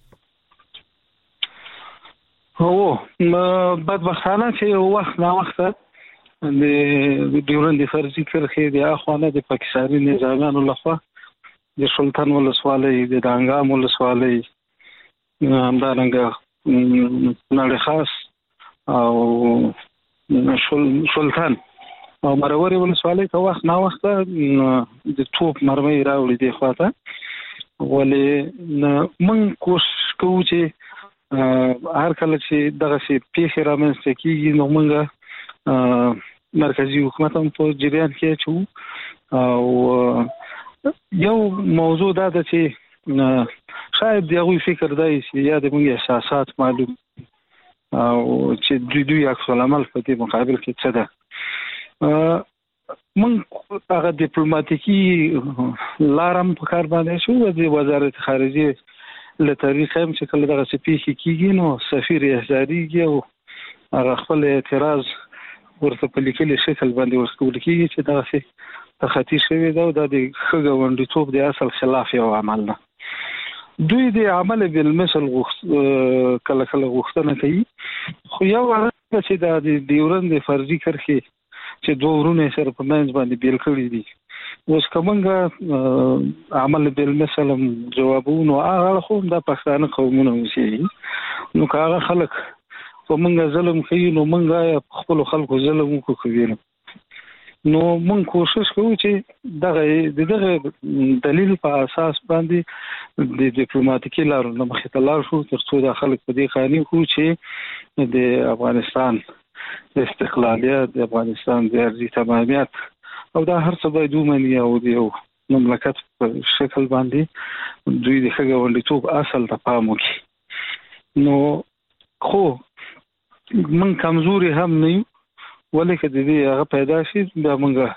هو بدبختانه چې یو وخت نا وخت د ډیورند فرضي کرخې د اخوانه د پاکستاني نظامیانو لخوا د سلطان ولسوالۍ د دانګام ولسوالۍ همدارنګه نړۍ خاص او سلطان او مروري ولسوالۍ ته وخت نه وخت د توپ مرمۍ راوړي دی خواته ولې من کوشش کوو چې هر کله چې دغه شی پیښه رامنځته کیږي نو موږ مرکزی حکومت هم په جریان کې چو او یو موضوع دا ده چې شاید دغه فکر دی چې یا د موږ احساسات معلوم او چې دوی دوی عکس العمل په دې مقابل کې څه ده موږ هغه ډیپلوماټیکي لارم په کار باندې شو د وزارت خارجه له طریقې هم چې کله دغه سپیخي کیږي نو سفیر احزاریږي او هغه خپل اعتراض ورته په لیکلي شکل باندې ورکول کیږي چې دغه څه تخطي شوی دا د خګوندټوب د اصل خلاف یو عمل نه دوی د عمل بالمثل کله کله غوښتنه کوي خو یو هغه چې د ډیورند فرضي کرخي چې دوه ورونه سره په منځ باندې بیل کړی دي اوس کومه عمل بالمثل جوابونه هغه خو د پښتانه قومونه وسی نو هغه خلک په منګه ظلم کوي نو منګه خپل خلکو ظلم کوي نو مونږ کوشش کوو چې دغه دغه دلیل په اساس باندې د ډیپلوماټیکي لارو نه مخې ته لاړ شو تر څو د خلک په دې قانون خو چې د افغانستان د استقلالیت د افغانستان د ارضي تمامیت او دا هر څه باید ومني او د مملکت په شکل باندې دوی د خګوندټوب اصل ته پام وکړي نو خو من کمزوري هم نه ولکه د دې هغه پیدا شي بیا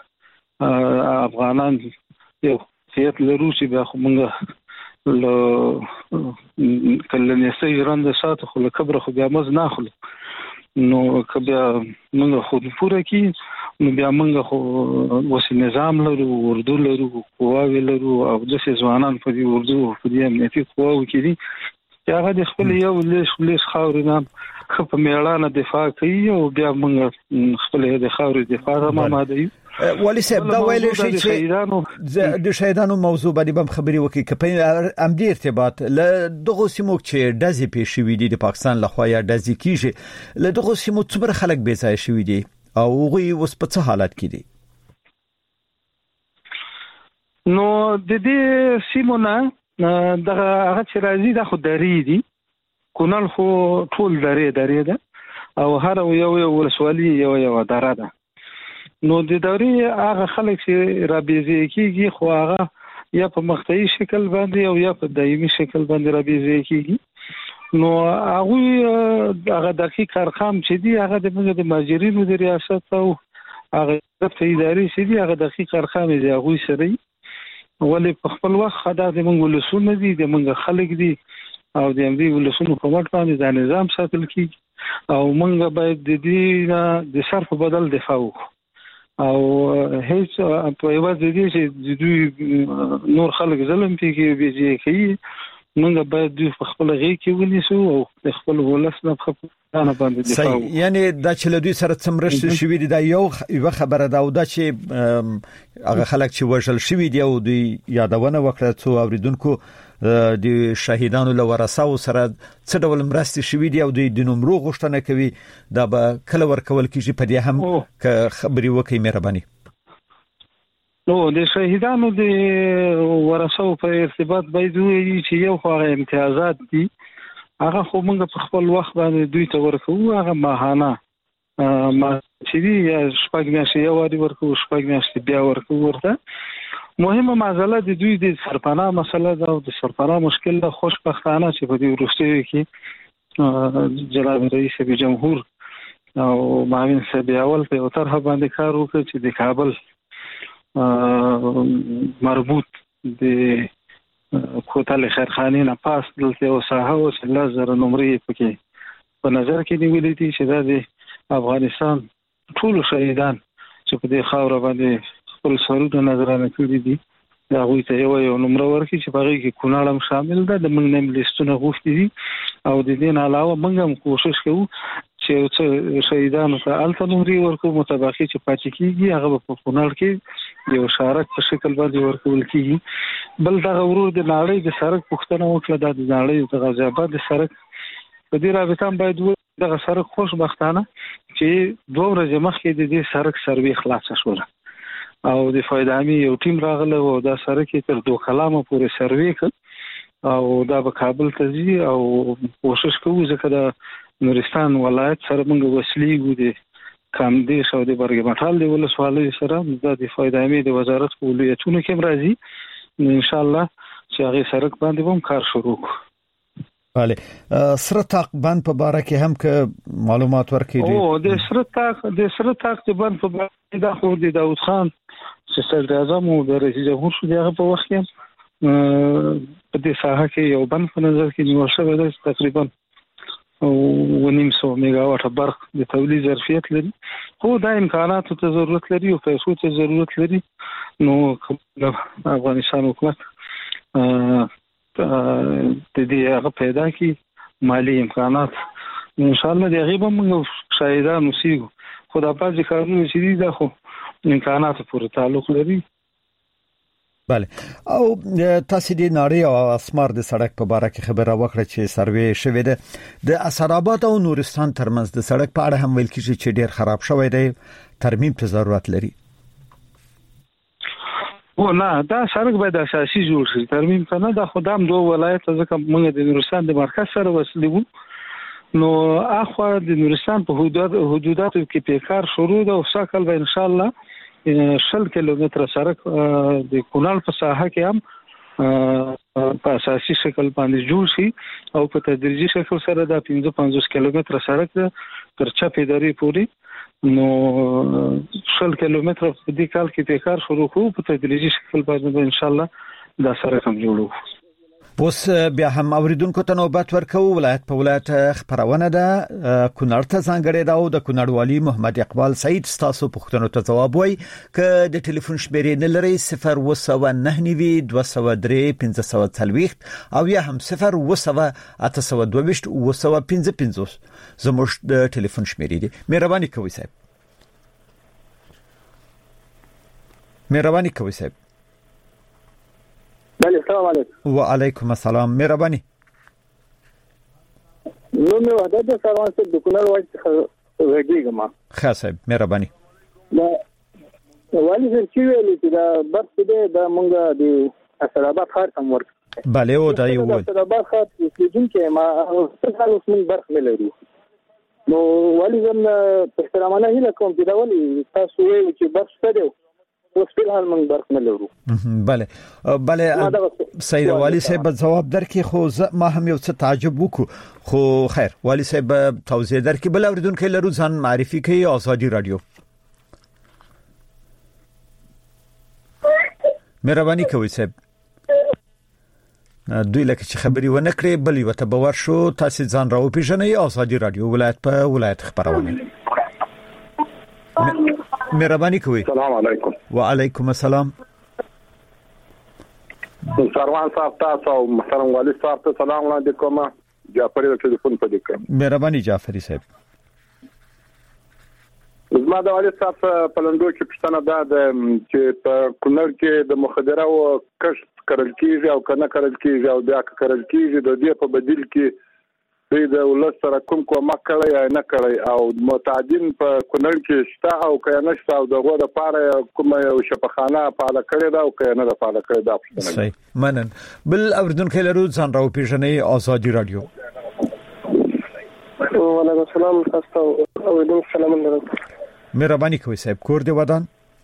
موږ افغانان یو سیاست لرو چې بیا خو موږ له کله نه سي رند سات خو له کبر خو بیا مز نه خلو نو کبه موږ خو پوره کی نو بیا موږ خو وس نظام لرو اردو لرو قواوی لرو او د ځوانان په دې اردو په دې امنیتي قواو کې دي چې هغه د خپل یو لیش لیش خاورینه خپ میړانه دفاع کوي او بیا موږ خپل د خاورې دفاع هم آماده یو ولی صاحب دا ویل شي چې د شهیدانو موضوع باندې هم خبري وکړي کپې ام دې ارتباط له دغه سیمو چې دزي پیښ شوې دي د پاکستان لخوا یا دزي کیږي له دغه سیمو څومره خلک بې ځای شوې دي او هغه اوس په څه حالت کې دي نو د دې سیمو نه دغه هغه چې راځي د خو درې دي کونل خو ټول درې درې ده او هر یو یو ولسوالي یو یو اداره ده نو د دوري هغه خلک چې رابېزي کیږي خو هغه یا په مقطعي شکل باندې او یا په دایمي شکل باندې رابېزي کیږي نو هغه هغه دقیق ارقام چې دي هغه د موږ د ماجرینو د ریاست او هغه د اداري چې دي هغه دقیق ارقام دي هغه سره ولې په خپل وخت خدای د موږ ولسونه دي د موږ خلک دي او د دې ولسونو په وخت باندې د نظام ساتل کیږي او موږ باید د دې د صرف بدل دفاع وکړو او هیڅ په یوه د دې چې دوی نور خلک ظلم کوي بيځي کوي موږ باید دوی په خپل غي کې ونیسو او خپل ولس نه خپل نه باندې دفاع وکړو یعنی دا چې له دوی سره څمرشت شوی دی دا یو یو خبره ده او دا چې هغه خلک چې وژل شوی دی او دوی یادونه وکړه څو اوریدونکو د شهیدانو له ورثاو سره څه ډول مرستې شوی دی او د نومرو غوښتنه کوي دا به کله ورکول کیږي په دې هم ک خبري وکي مهرباني نو د شهیدانو د ورثاو په ارتباط باید وي چې یو خو امتیازات دي هغه خو موږ په خپل وخت باندې دوی ته ورکو هغه ماهانه ما چې دی شپږ میاشتې یو واری ورکو شپږ میاشتې بیا ورکو ورته مهمه مسله د دوی د سرپناه مسله ده او د سرپناه مشکل د خوشبختانه چې په دې وروستیو کې جناب رئیس جمهور او معاون صاحب اول په طرحه باندې کار وکړ چې د کابل مربوط د کوتل خیرخانې نه پاس دلته او ساحه او لزر نمرې پکې په نظر کې نیولې دي چې د افغانستان ټول شهیدان چې په دې خاور باندې خپل سرونه نظرانه کړی دي دا غوي ته یو یو نمبر ورکړي چې په هغه کې کوناړم شامل ده د موږ نیم لیستونه غوښتي دي او د دې نه علاوه موږ هم کوشش کوو چې شهیدانو ته الته نمبر ورکو مطابقي چې پاتې کیږي هغه په کوناړ کې یو شارک په شکل باندې ورکول کیږي. بل دا ورور د ناړۍ د سرک پښتنه وکړه د ناړۍ د غازی آباد د سرک په دې رابطه باید دغه سرک خوشبختانه چې دوه ورځې مخکې د دې سرک سروي خلاص شول او د فایدامي یو ټیم راغله او دا سرک تر دوه کلامه پورې سروي کړ او دا په کابل ته ځي او کوشش کوو ځکه د نورستان ولایت سره موږ وسلې ودی کاندیش او د برګ مټال دی ولسوالۍ سره د فایدامي د وزارت په ولایتونو کې راځي ان شاء الله چې هغه سرک باندې هم کار شروع کړو. بله سره تاق بند په باره کې هم که معلومات ورکړي او د سره تاق د سره تاق بند په باره کې د خو د داوود خان چې صدر اعظم او د رئیس جمهور شو دغه په وخت کې په دې ساحه کې یو بند په نظر کې نیول شوی دی تقریبا و نیم سو میگا واټ برق د تولید ظرفیت لري خو دا امکاناتو ته ضرورت لري او پیسو ته ضرورت لري. نو افغانستان حکومت د دې هغه پیدا کی مالی امکانات ان شاء الله د غیبه موږ شاهدان اوسېږو خو دا پاتې کارونه چې دي دا خو امکانات پورې تعلق لري. بله او تاسو د ناړۍ او اسمار د سړک په باره کې خبره وکړه چې سروي شوې ده د اسراباد او نورستان ترمنځ د سړک په اړه هم ویل کیږي چې ډیر خراب شوی دی ترمیم ته ضرورت لري. او نه دا سړک باید اساسي جوړ شي ترمیم کنه دا خدام دوه ولایت ځکه موږ د نورستان د مرکز سره وصلې وو نو اخو د نورستان په حدود حدوداتو کې پیکار شروع ده او ساکل به ان شاء الله شل کیلومتر سړک د کونړ په ساحه کې هم په اساسي شکل باندې جوړ شي او په تدریجي شکل سره د پنځه پنځوس کیلومتر سړک تر چپې درې پورې نو شل کیلومتر په دې کال کې پیکار شروع کوو په تدریجي شکل باندې ان شاء الله دا سره هم جوړو. اوس بیا هم اوریدونکو ته نوبت ورکو ولایت په ولایت خبرونه ده کونړ ته ځانګړې ده او د کونړ والی محمد اقبال سعید ستاسو پوښتنو ته ځواب وایي ک د ټلیفون شمیرې نه لري صفر و سو نه نیوي دوه سو درې پنځه سو څلويخت او یا هم صفر و سو اته سو دوه و سو پنځه پنځوس زموږ د ټلیفون شمیرې دي. مهرباني کوئ صاحب مهرباني کوئ صاحب. بله السلام علیکم. وعلیکم السلام. مهرباني. نو مې وحدت د سروان څخه د کونړ وایي غږیږم. ښه صاحب مهرباني. دا والی سر چې ویل چې دا برخه ده د مونږ د اسراباد ښار ته ورک. بله او دا یو د اسراباد ښار چې چې ما څنګه اوس من برخه ملري. نو والی زم په احترامانه هیله کوم چې دا ولي تاسو ویل چې برخه ده اوس په حال موږ برخه نه لرو. بله بله سید والی صاحب جواب درکې خو ما هم یو څه تعجب وکړو خو خیر والی صاحب توضیح درکې بل اوریدونکو لرو ځان معرفي کوي آزادی رادیو. مهرباني کوئ صاحب. دوی لکه چې خبري ونه کړې بل یو ته باور شو تاسو ځان راو پیژنئ آزادی رادیو ولایت په ولایت خبرونه. مهرباني کوئ. السلام علیکم. وعلیکم السلام. سروان صاحب تاسو محترم والی صاحب ته سلام علیکم. جعفری د ټلیفون په دې کې. مهرباني جعفری صاحب. زما د والی صاحب په لندو کې پښتنه ده چې په کونړ کې د مخدره او کښت کړل کیږي او کنه کړل کیږي او بیا کړل کیږي د دې په بدیل کې د ولس سره کوم کومک کړی یا نه کړی او متعدین په کونړ کې شته او که نه شته او دغه د پاره کوم یو شفاخانه فعال کړی دا او که نه د فعال کړی دا پښتنه. صحیح منن. بل اوریدونکو لرو ځان راو پیژنئ آزادی رادیو. وعلیکم السلام تاسو اوریدونکو سلام علیکم. مهرباني کوئ صاحب کور دی ودان.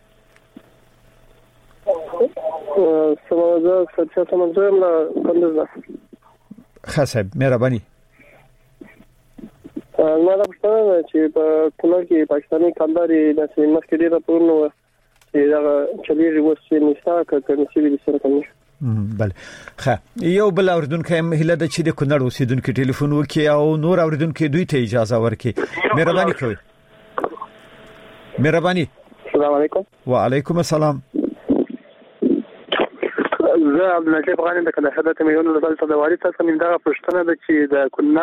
سمازه سچا سمازه لا کندزه. ښه صاحب مهرباني. ما دا پښتنه چې په کونړ کې پاکستاني کانداري د سیمه کې ډیره پورنو چې دا چلیږي وسې نشا کړي چې د سره کوي. بله ښه یو بل اوریدونکو هم هله د چې د کونړ اوسیدونکو ټلیفون وکي او نور اوریدونکو دوی ته اجازه ورکړي. مهرباني کوئ. مهرباني. السلام علیکم. وعلیکم السلام. زه عبدالنجیب غانی د کله حدت میون د دلته د والی تاسو من دا پښتنه د چې د کونړ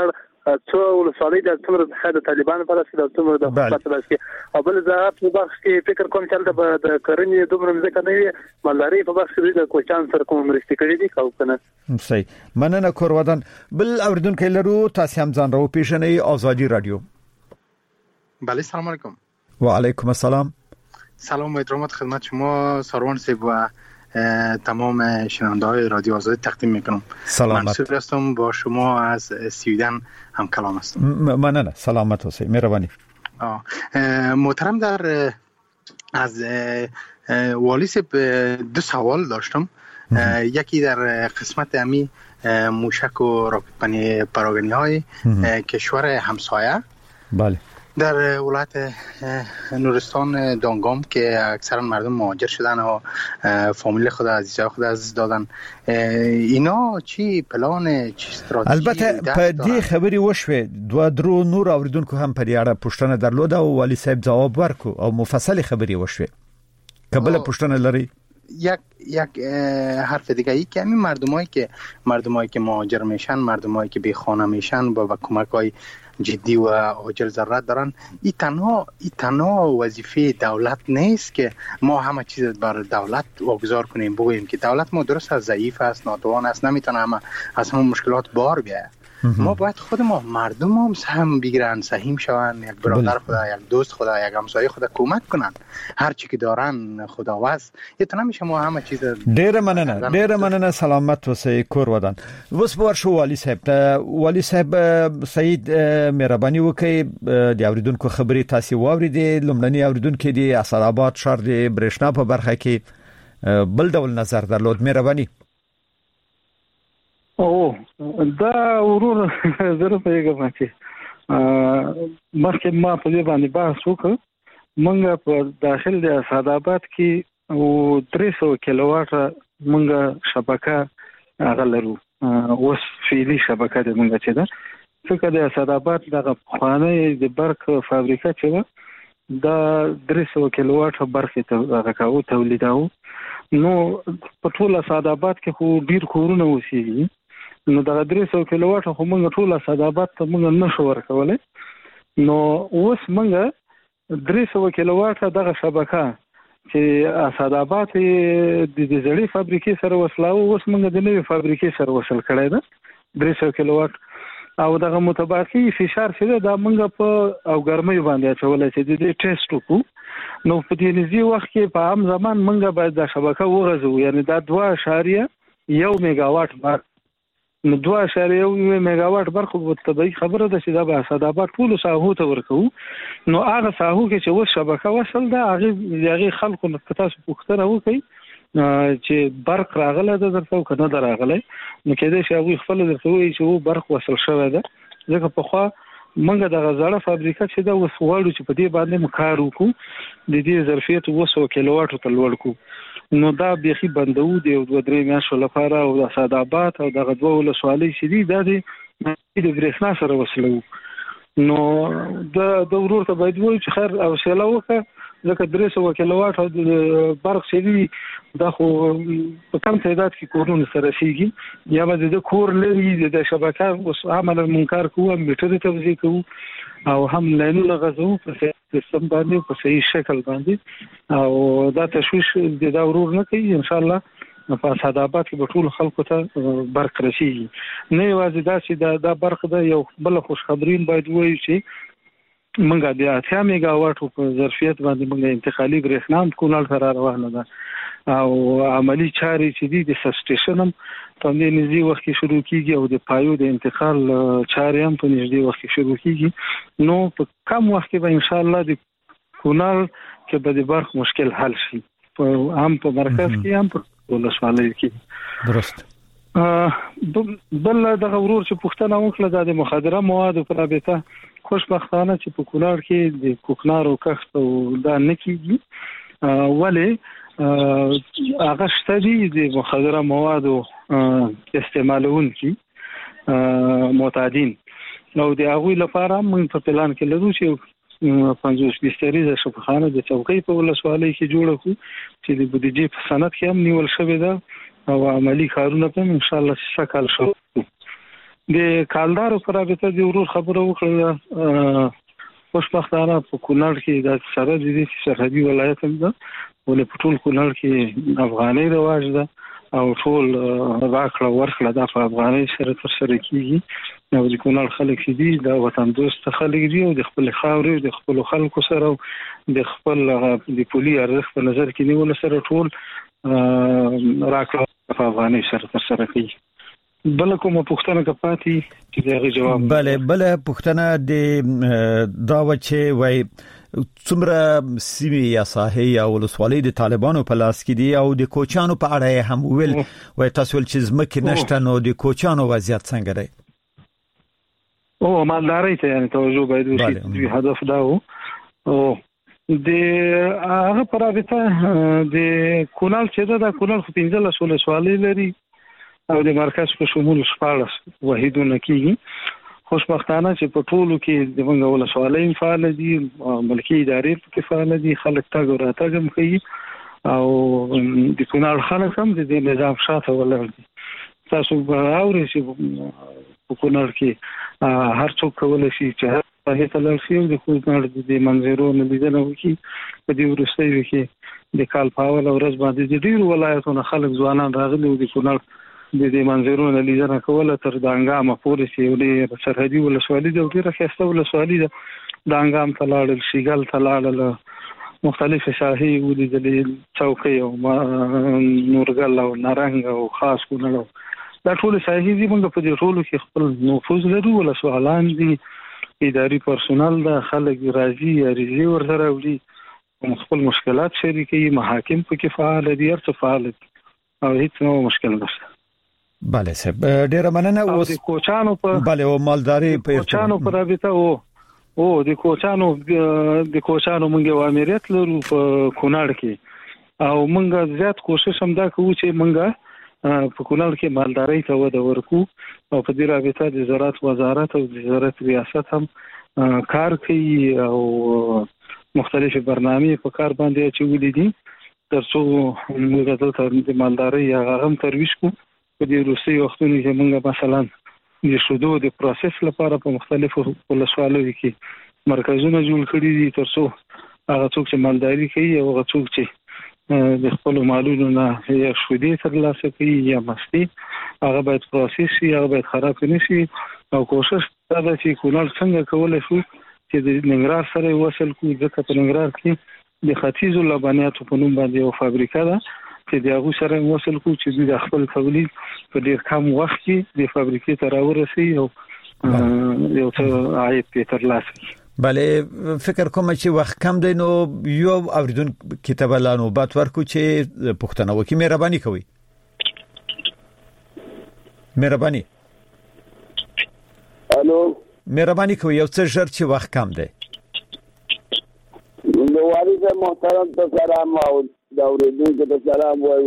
څو ولسوالۍ د څومره د طالبانو په لاس کې د څومره د حکومت په لاس کې او بل زه په بخش کې فکر کوم چې د کرنې دومره ځکه نه وي مالداري په بخش کې د کوچان سره کوم مرستې کړې دي او کنه. صحیح مننه کور ودان. بل اوریدونکو لرو تاسو هم ځان راو پیښنې آزادی رادیو. بله سلام علیکم. و علیکم السلام. سلام و احترامات خدمت شما ساروان صاحب و تمام شنونده های رادیو آزادی تقدیم میکنم. سلامت. منصور هستم با شما از سویدن هم کلام هستم. ممنون. سلامت باشید. مهربانی. محترم در از والی صاحب دو سوال داشتم. یکی در قسمت امی موشک و راکت پراگنی های کشور همسایه. بله. در ولایت نورستان دانگام که اکثرا مردم مهاجر شدن و فامیل خود عزیزای خود از دادن، اینا چی پلان چی استراتژی؟ البته په دې خبري وشوه دوه درو نور اوریدونکو هم په دې اړه پوښتنه درلوده او والی صاحب جواب ورکړ او مفصل خبري وشوه. قبل پوښتنه لري یک یک حرف دیگه ای که همین مردمایی که مردمایی که مهاجر میشن، مردمایی که بی خانه میشن با کمک‌های جدی و عاجل ضرورت دارن، این تنها این تنها وظیفه دولت نیست که ما همه چیز بر دولت واگذار کنیم، بگوییم که دولت ما درست از ضعیف است، ناتوان است، نمیتونه همه از همه مشکلات بار بیاره. ما باید خود ما مردم هم سهم بگیرن، سهیم شون، یک برادر خدا، یک دوست خدا، یک همسایه خدا کمک کنن، هر چی که دارن خداوند. یه نمیشه ما همه چیز. ډیر مننه ډیر مننه. سلامت اوسئ کور ودان. وس ورشو والی صاحب والی صاحب سعید مهرباني وکي د اوریدونکو خبري تاسو واوریدي. لمړنی اوریدونکو دی اسد آباد شهر د برېښنا په برخه کې بل ډول نظر درلود. مهرباني. او دا ورور زره پیغام چې مخکې ما په دې باندې بحث وکړ. موږ په داخل د اسد آباد کې او درې سوه کیلوواټه موږ شبکه غلرو، اوس فعلي شبکه د موږ چې ده څنګه د اسد آباد دغه خوانه د برق فابریکه چې دا درې سوه کیلوواټه برق ته راکاو تولیداو. نو په ټول اسد آباد کې خو ډیر کورونه اوسېږي، نو دا درې سوه کیلوواټه خو موږ ټول اسد آباد ته موږ نشو ورکولای. نو اوس موږ درې سوه کیلوواټه دغه شبکه چې اسد آباد د زړې فابریکې سره وصلاو، اوس موږ د نوې فابریکې سره وصل کړی ده درې سوه کیلوواټ. او دغه متباقي فشار چې دا موږ په او ګرمۍ باندې اچولای چې د دې ټیسټ وکړو. نو په دې نږدې وخت کې په عام زمان موږ باید دا شبکه وغځو، یعنی دا دوه اعشاریه یو میگاواټ برق. نو دوه اعشاریه یو میگاواټ برق په طبيعي خبره ده چې دا به اسد آباد ټول ساحو ته ورکو. نو هغه ساحو کې چې اوس شبکه وصل ده هغه هغه خلکو نه تاسو پوښتنه وکړي چې برق راغله ده درته کنه دراغله، نو کېدای شي هغه خپل درته وایي چې وو برق وصل شوی ده. ځکه په خوا منګه د غزاړه فابریکه چې دا وس وړو چې په دې باندې مکار وکړو د دې ظرفیت وسو کیلوواټ ته لوړ کو. نو دا بيخي بندو دی او دوه درې میاشتو لپاره او د اسد آباد او دغه دوه ولسوالۍ چې دي دا د برېښنا سره وصلو. نو د د ورور ته باید وایي چې خیر او سیلا وکړه، ځکه درې سوه کیلوواټ او برق چې دی دا خو په کم تعداد کې کورونه سره رسیږي. یا به د کور لري د شبکه اوس عمل منکر کوو، میټر توزیع کوو او هم لاینونه غزو په سیستم باندې په صحیح شکل باندې، او دا تشویش د دا ورور نه کوي. ان شاء الله په اسد آباد کې به ټول خلکو ته برق رسیږي. نه یوازې دا چې دا د برق د یو بل خوشخبرین باید وایي چې منګه د اتیا میگاواټ په ظرفیت باندې منګه انتقالي برېښنا هم کونړ سره روانه ده او عملی چارې چې دي د سبسټیشن هم په نږدې وخت کې شروع کیږي او د پایو د انتقال چارې هم په نږدې وخت کې شروع کیږي. نو په کم وخت کې به ان شاء الله د کونړ کې به د برق مشکل حل شي، هم په مرکز کې هم په ولسوالۍ کې. درست. بل دغه ورور چې پوښتنه وکړه د مخدره موادو په رابطه، خوشبختانه چې په کونړ کې د کوکنارو کښت او دا نه کیږي، ولی هغه شته دي د مخدره موادو استعمالونکي معتادین، نو د هغوی لپاره موږ په پلان کې لرو چې پنځوس بستریزه شفاخانه د چوکۍ په ولسوالۍ کې جوړه کړو چې د بودیجې په سند کې هم نیول شوې ده او عملی کارونه په ان شاء الله سکهال شو. د کالدارو پر رابطه د ورور خبره وکړه. خوشبختانه په کونړ کې د سره د دې سرحدي ولایت هم ده، ولې په ټول کونړ کې افغاني رواج ده او ټول راکړه ورکړه د افغاني سره تر سره کیږي. نو د کونړ خلک چې دي دا وطن دوست خلک دي او د خپل خاورې د خپل خلکو سره د خپل د پولي ارزښت په نظر کې نیول سره ټول راکړه په افغاني سره تر سره کوي. بل کومه پوښتنه کپاتي چې دغه جواب بله بله پوښتنه د دا وچه وای څومره سیمه یا ساحه یا ولسوالۍ د طالبانو په لاس کې دي او د کوچانو په اړه هم ویل وای تاسو ول چې زمکه نشته نو د کوچانو وضعیت څنګه دی؟ او مالداري ته یعنی توجه باید وشي. د هدف دا و او د هغه پر رابطه د کونړ چې دا کونړ په پنځه ولسوالۍ لري او د مرکز په شمول شپږ وحیدونه کېږي. خوشبختانه چې په ټولو کې د موږ ولسوالۍ فعال دي، ملکي ادارې په فعال دي، خلک تاګ راتګ هم کوي او د کونړ خلک هم د نظام شاته ولاړ دي. تاسو به اورئ چې په کونړ کې هر څوک کولای شي چې په هیڅ لار شي د کونړ د منظرونو لیدنه وکړي. په دې ورستیو کې د کال په اول ورځ باندې د ډیرو ولایتونو خلک ځوانان راغلي او د کونړ د دې منظرونو لیدنه کوله تر د انګام پورې چې ولې سرحدي ولسوالۍ د ډیره خسته ولسوالۍ ده. د انګام تلاړل شیګل تلاړل مختلف ساحې ولیدلې، چوکۍ او نورګل او نارنګ او خاص کونړ دا ټول ساحې دي. موږ په دې ټولو کې خپل نفوذ لرو، ولسوالان دي، اداري پرسونل ده، خلک راځي اړیزي ورسره وړي، خپل مشکلات شریکي، محاکم پکې فعال دي، هرڅه فعال دي او هیڅ نو مشکل نشته. بله صاحب ډیره مننه. اوس د کوچانو په بله او مالداري په کوچانو په رابطه او او د کوچانو د کوچانو موږ امریت لرو په کونړ کې او موږ زیات کوشش هم دا کوو چې موږ په کونړ کې مالداري ته وده ورکو او په دې رابطه د زراعت وزارت او د زراعت ریاست هم کار کوي او مختلف برنامه په کار باندې چولې دي ترڅو موږ د مالداري هغه هم ترویج کوو. په دې روسي وختونو کې موږ مثلا د شودو د پروسس لپاره په مختلفو ولسوالیو کې مرکزونه جوړ کړي دي ترڅو هغه څوک چې مالداري کوي او هغه څوک چې د خپل مالونو نه یا شودې ترلاسه کوي یا مستي هغه باید پروسس شي، هغه باید خراب نه شي. او کوشش دا ده چې کونړ څنګه کولای شو چې د ننګرهار سره وصل کړو، ځکه په ننګرهار کې د ختیځو لبنیاتو په نوم باندې یو فابریکه ده چې د هغه سره وصل کو چې د خپل تولید په ډیر کم وخت کې د فابریکې ته راورسي او یو څه عاید په ترلاسه کړي. بله فکر کوم چې وخت کم دی نو یو اوریدون کتاب لانو بات ورکو چې پښتنه وکي مهرباني کوي. مهرباني الو مهرباني کوي یو څه ژر چې وخت کم دی. نو والي صاحب محترم ته سلام او دا ورېدونکو ته سلام وایي.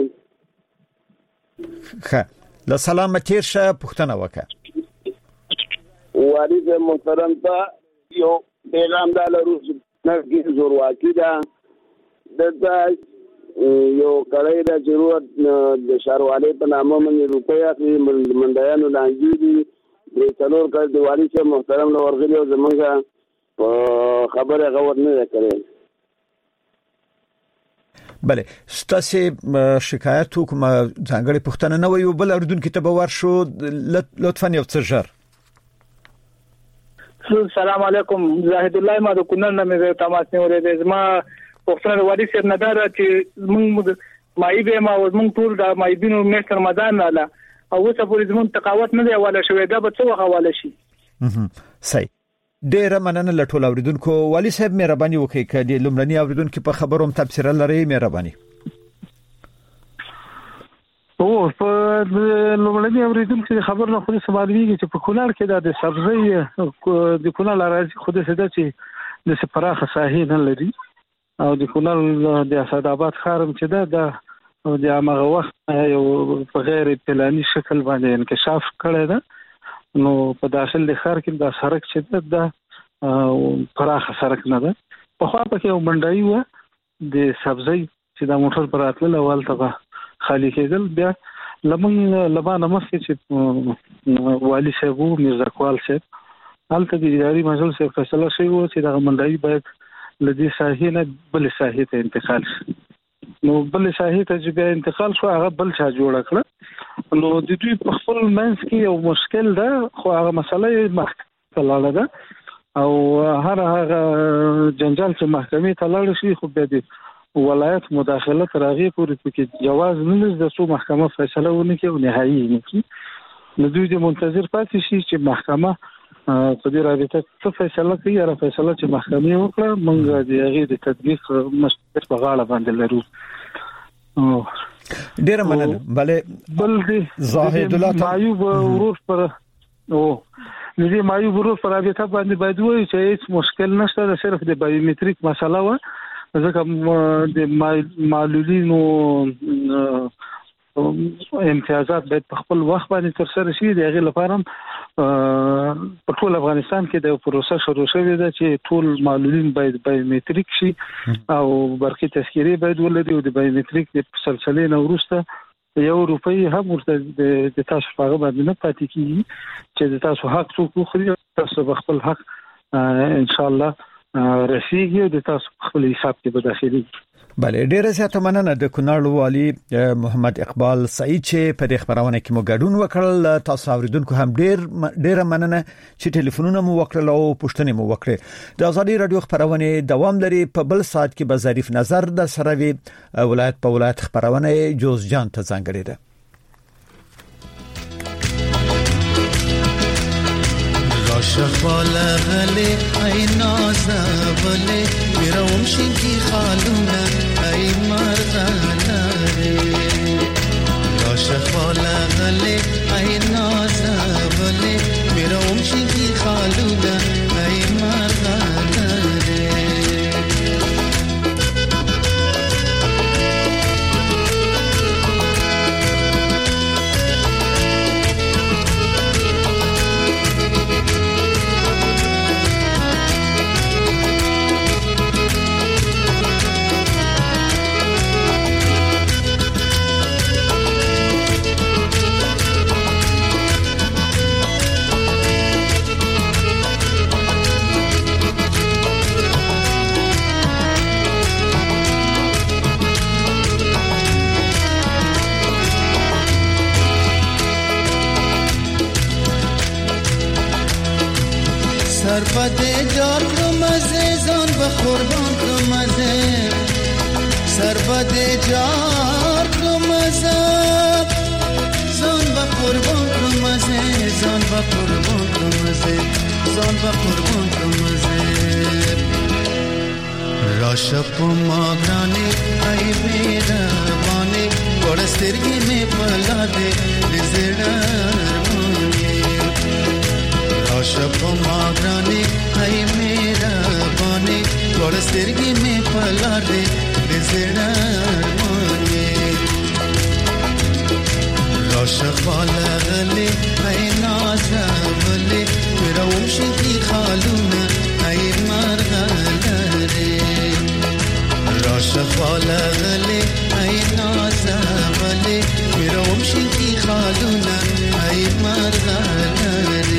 ښه له سلامه تیر شه پوښتنه وکړه. والي صاحب محترم ته یو پیغام دا لرو چې نرګي زورواکي ده دلته یو کړی د ضرورت د شاروالۍ په نامه باندې روپۍ اخلي، منډیانو لانجې دي درې څلور کال د والي صاحب محترم له ورغلي او زمونږ په خبره غور نه دی کړی. بله ستاسو شکایت کوم ځانګړي پوښتنه نه وي بل اردوونکو ته به ورشو لطفا یو څه ژر. السلام علیکم زاهد الله ما د کونړ نه مې تماس نیولې ده. زما پوښتنه وادي سر نه ده چې موږ مایبه ما موږ ټول د مایبینو میاشت رمضان نه لا او اوس په زمون تقاوت نه دی حواله شوی دا به څه حواله شي. صحیح ډیر مننه لټول اوریدونکو. والي صاحب مهرباني وکړئ کدي لمړنی اوریدونکو په خبروم تفسیر لري مهرباني. او په لمړنی اوریدونکو خبر نه خو سمالويږي چې په کونړ کې د سبزی د کونړ راځي خو د سده چې د سپراخه ساحې نه لري او د کونړ د اسد آباد خارم چې ده د د هغه وخت یو په غیر پلاني شکل باندې انکشاف کړی ده. نو په داخل د ښار کې د سړک چې د پراخه سړک نه ده په خوا په کې یو منډای و د سبزی چې د موټر پر اتل اول ته خالی کېدل بیا لمن لبانه مخکې چې والي صاحب میرزا کوال صاحب هلته د اداري مجلس فیصله شوی و چې د منډای باید لدی ساحې نه بل ساحې ته انتقال شي. نو بل ساحې ته چې بیا انتقال شو هغه بل چا جوړ کړ. نو د دوی په خپل منځ کې یو مشکل ده خو هغه مسله محکمه لاله ده او هر هغه جنجال چې محکمې ته لاړ شي خو بیا د ولایت مداخله تر هغه پورې کې جواز نه لري د څو محکمه فیصله ونه کوي او نهایي نه کوي. نو دوی د منتظر پاتې شي چې محکمه په دې رابطه څه فیصله کوي یا فیصله چې محکمې وکړه موږ د هغه د تطبیق مسؤلیت په غاړه باندې لرو. ډیر مننه. بلې بل دې زاهد الله معیوب ورور پر او دې معیوب ورور پر رابطه باندې باید وایي چې هیڅ مشکل نشته د صرف د بایومټریک مسله و ځکه د معلولینو امتیازات باید په خپل وخت باندې تر سره شي. د هغه لپاره په ټول افغانستان کې د پروسه شروع شوې ده چې ټول معلولین باید بایومټریک شي او برخي تذکيري باید ولري او د بایومټریک د سلسله نه ورسته یو روپۍ هم ورته د تاسو په باندې نه پاتې کیږي چې د تاسو حق څوک خوري تاسو خپل حق ان شاء الله رسیږي او د تاسو خپل حساب کې به داخلي. بله ډیره زیاته مننه د کونړ والي محمد اقبال سعید چې په دې خبرونه کې مو ګډون وکړل. تاسو اوریدونکو هم ډیر ډیره مننه چې ټلیفونونه مو وکړل او پوښتنې مو وکړې. د ازادي رادیو خبرونه دوام لري. په بل ساعت کې به ظریف نظر د سروي ولایت په ولایت خبرونه جوز جان ته ځانګړي ده. شخاله غلي اي نازبله میروم شینکی خالونه ای مرغاله را شخاله غلي اي نازبله میروم شینکی خالونه ای مرغاله سرپده جار کرمزه زان به قربان کرمزه سرپده جار کرمزه زان به قربان کرمزه زان به قربان کرمزه زان به قربان کرمزه راشپ ماغرانی ای بیربانی ورسترگی می پلاده رزدارمانی راشپ ماغرانی ای میربانی ورسترگی می پلاده رزدارمانی راشپ بالغلی ای نازولی میروم شدی خالونه ای مرغلری راشق بالغلی ای نازولی میروم شدی خالونه ای مرغلری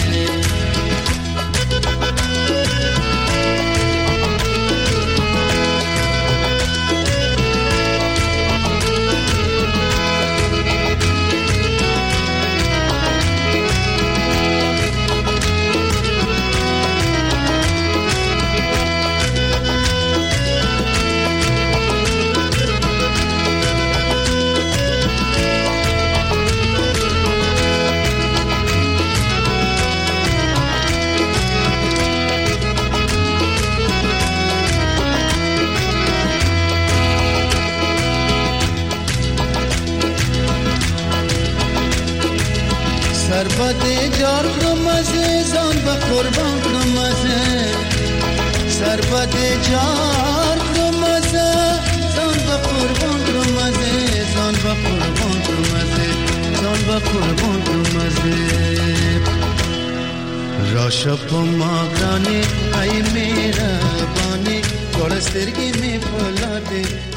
سربده جار کرمزه زان به قربان کرمزه سربده جار کرمزه زان به قربان کرمزه زان به قربان کرمزه زان به قربان کرمزه راشپ ماغرانی ای میربانی ورسترگی می پلاده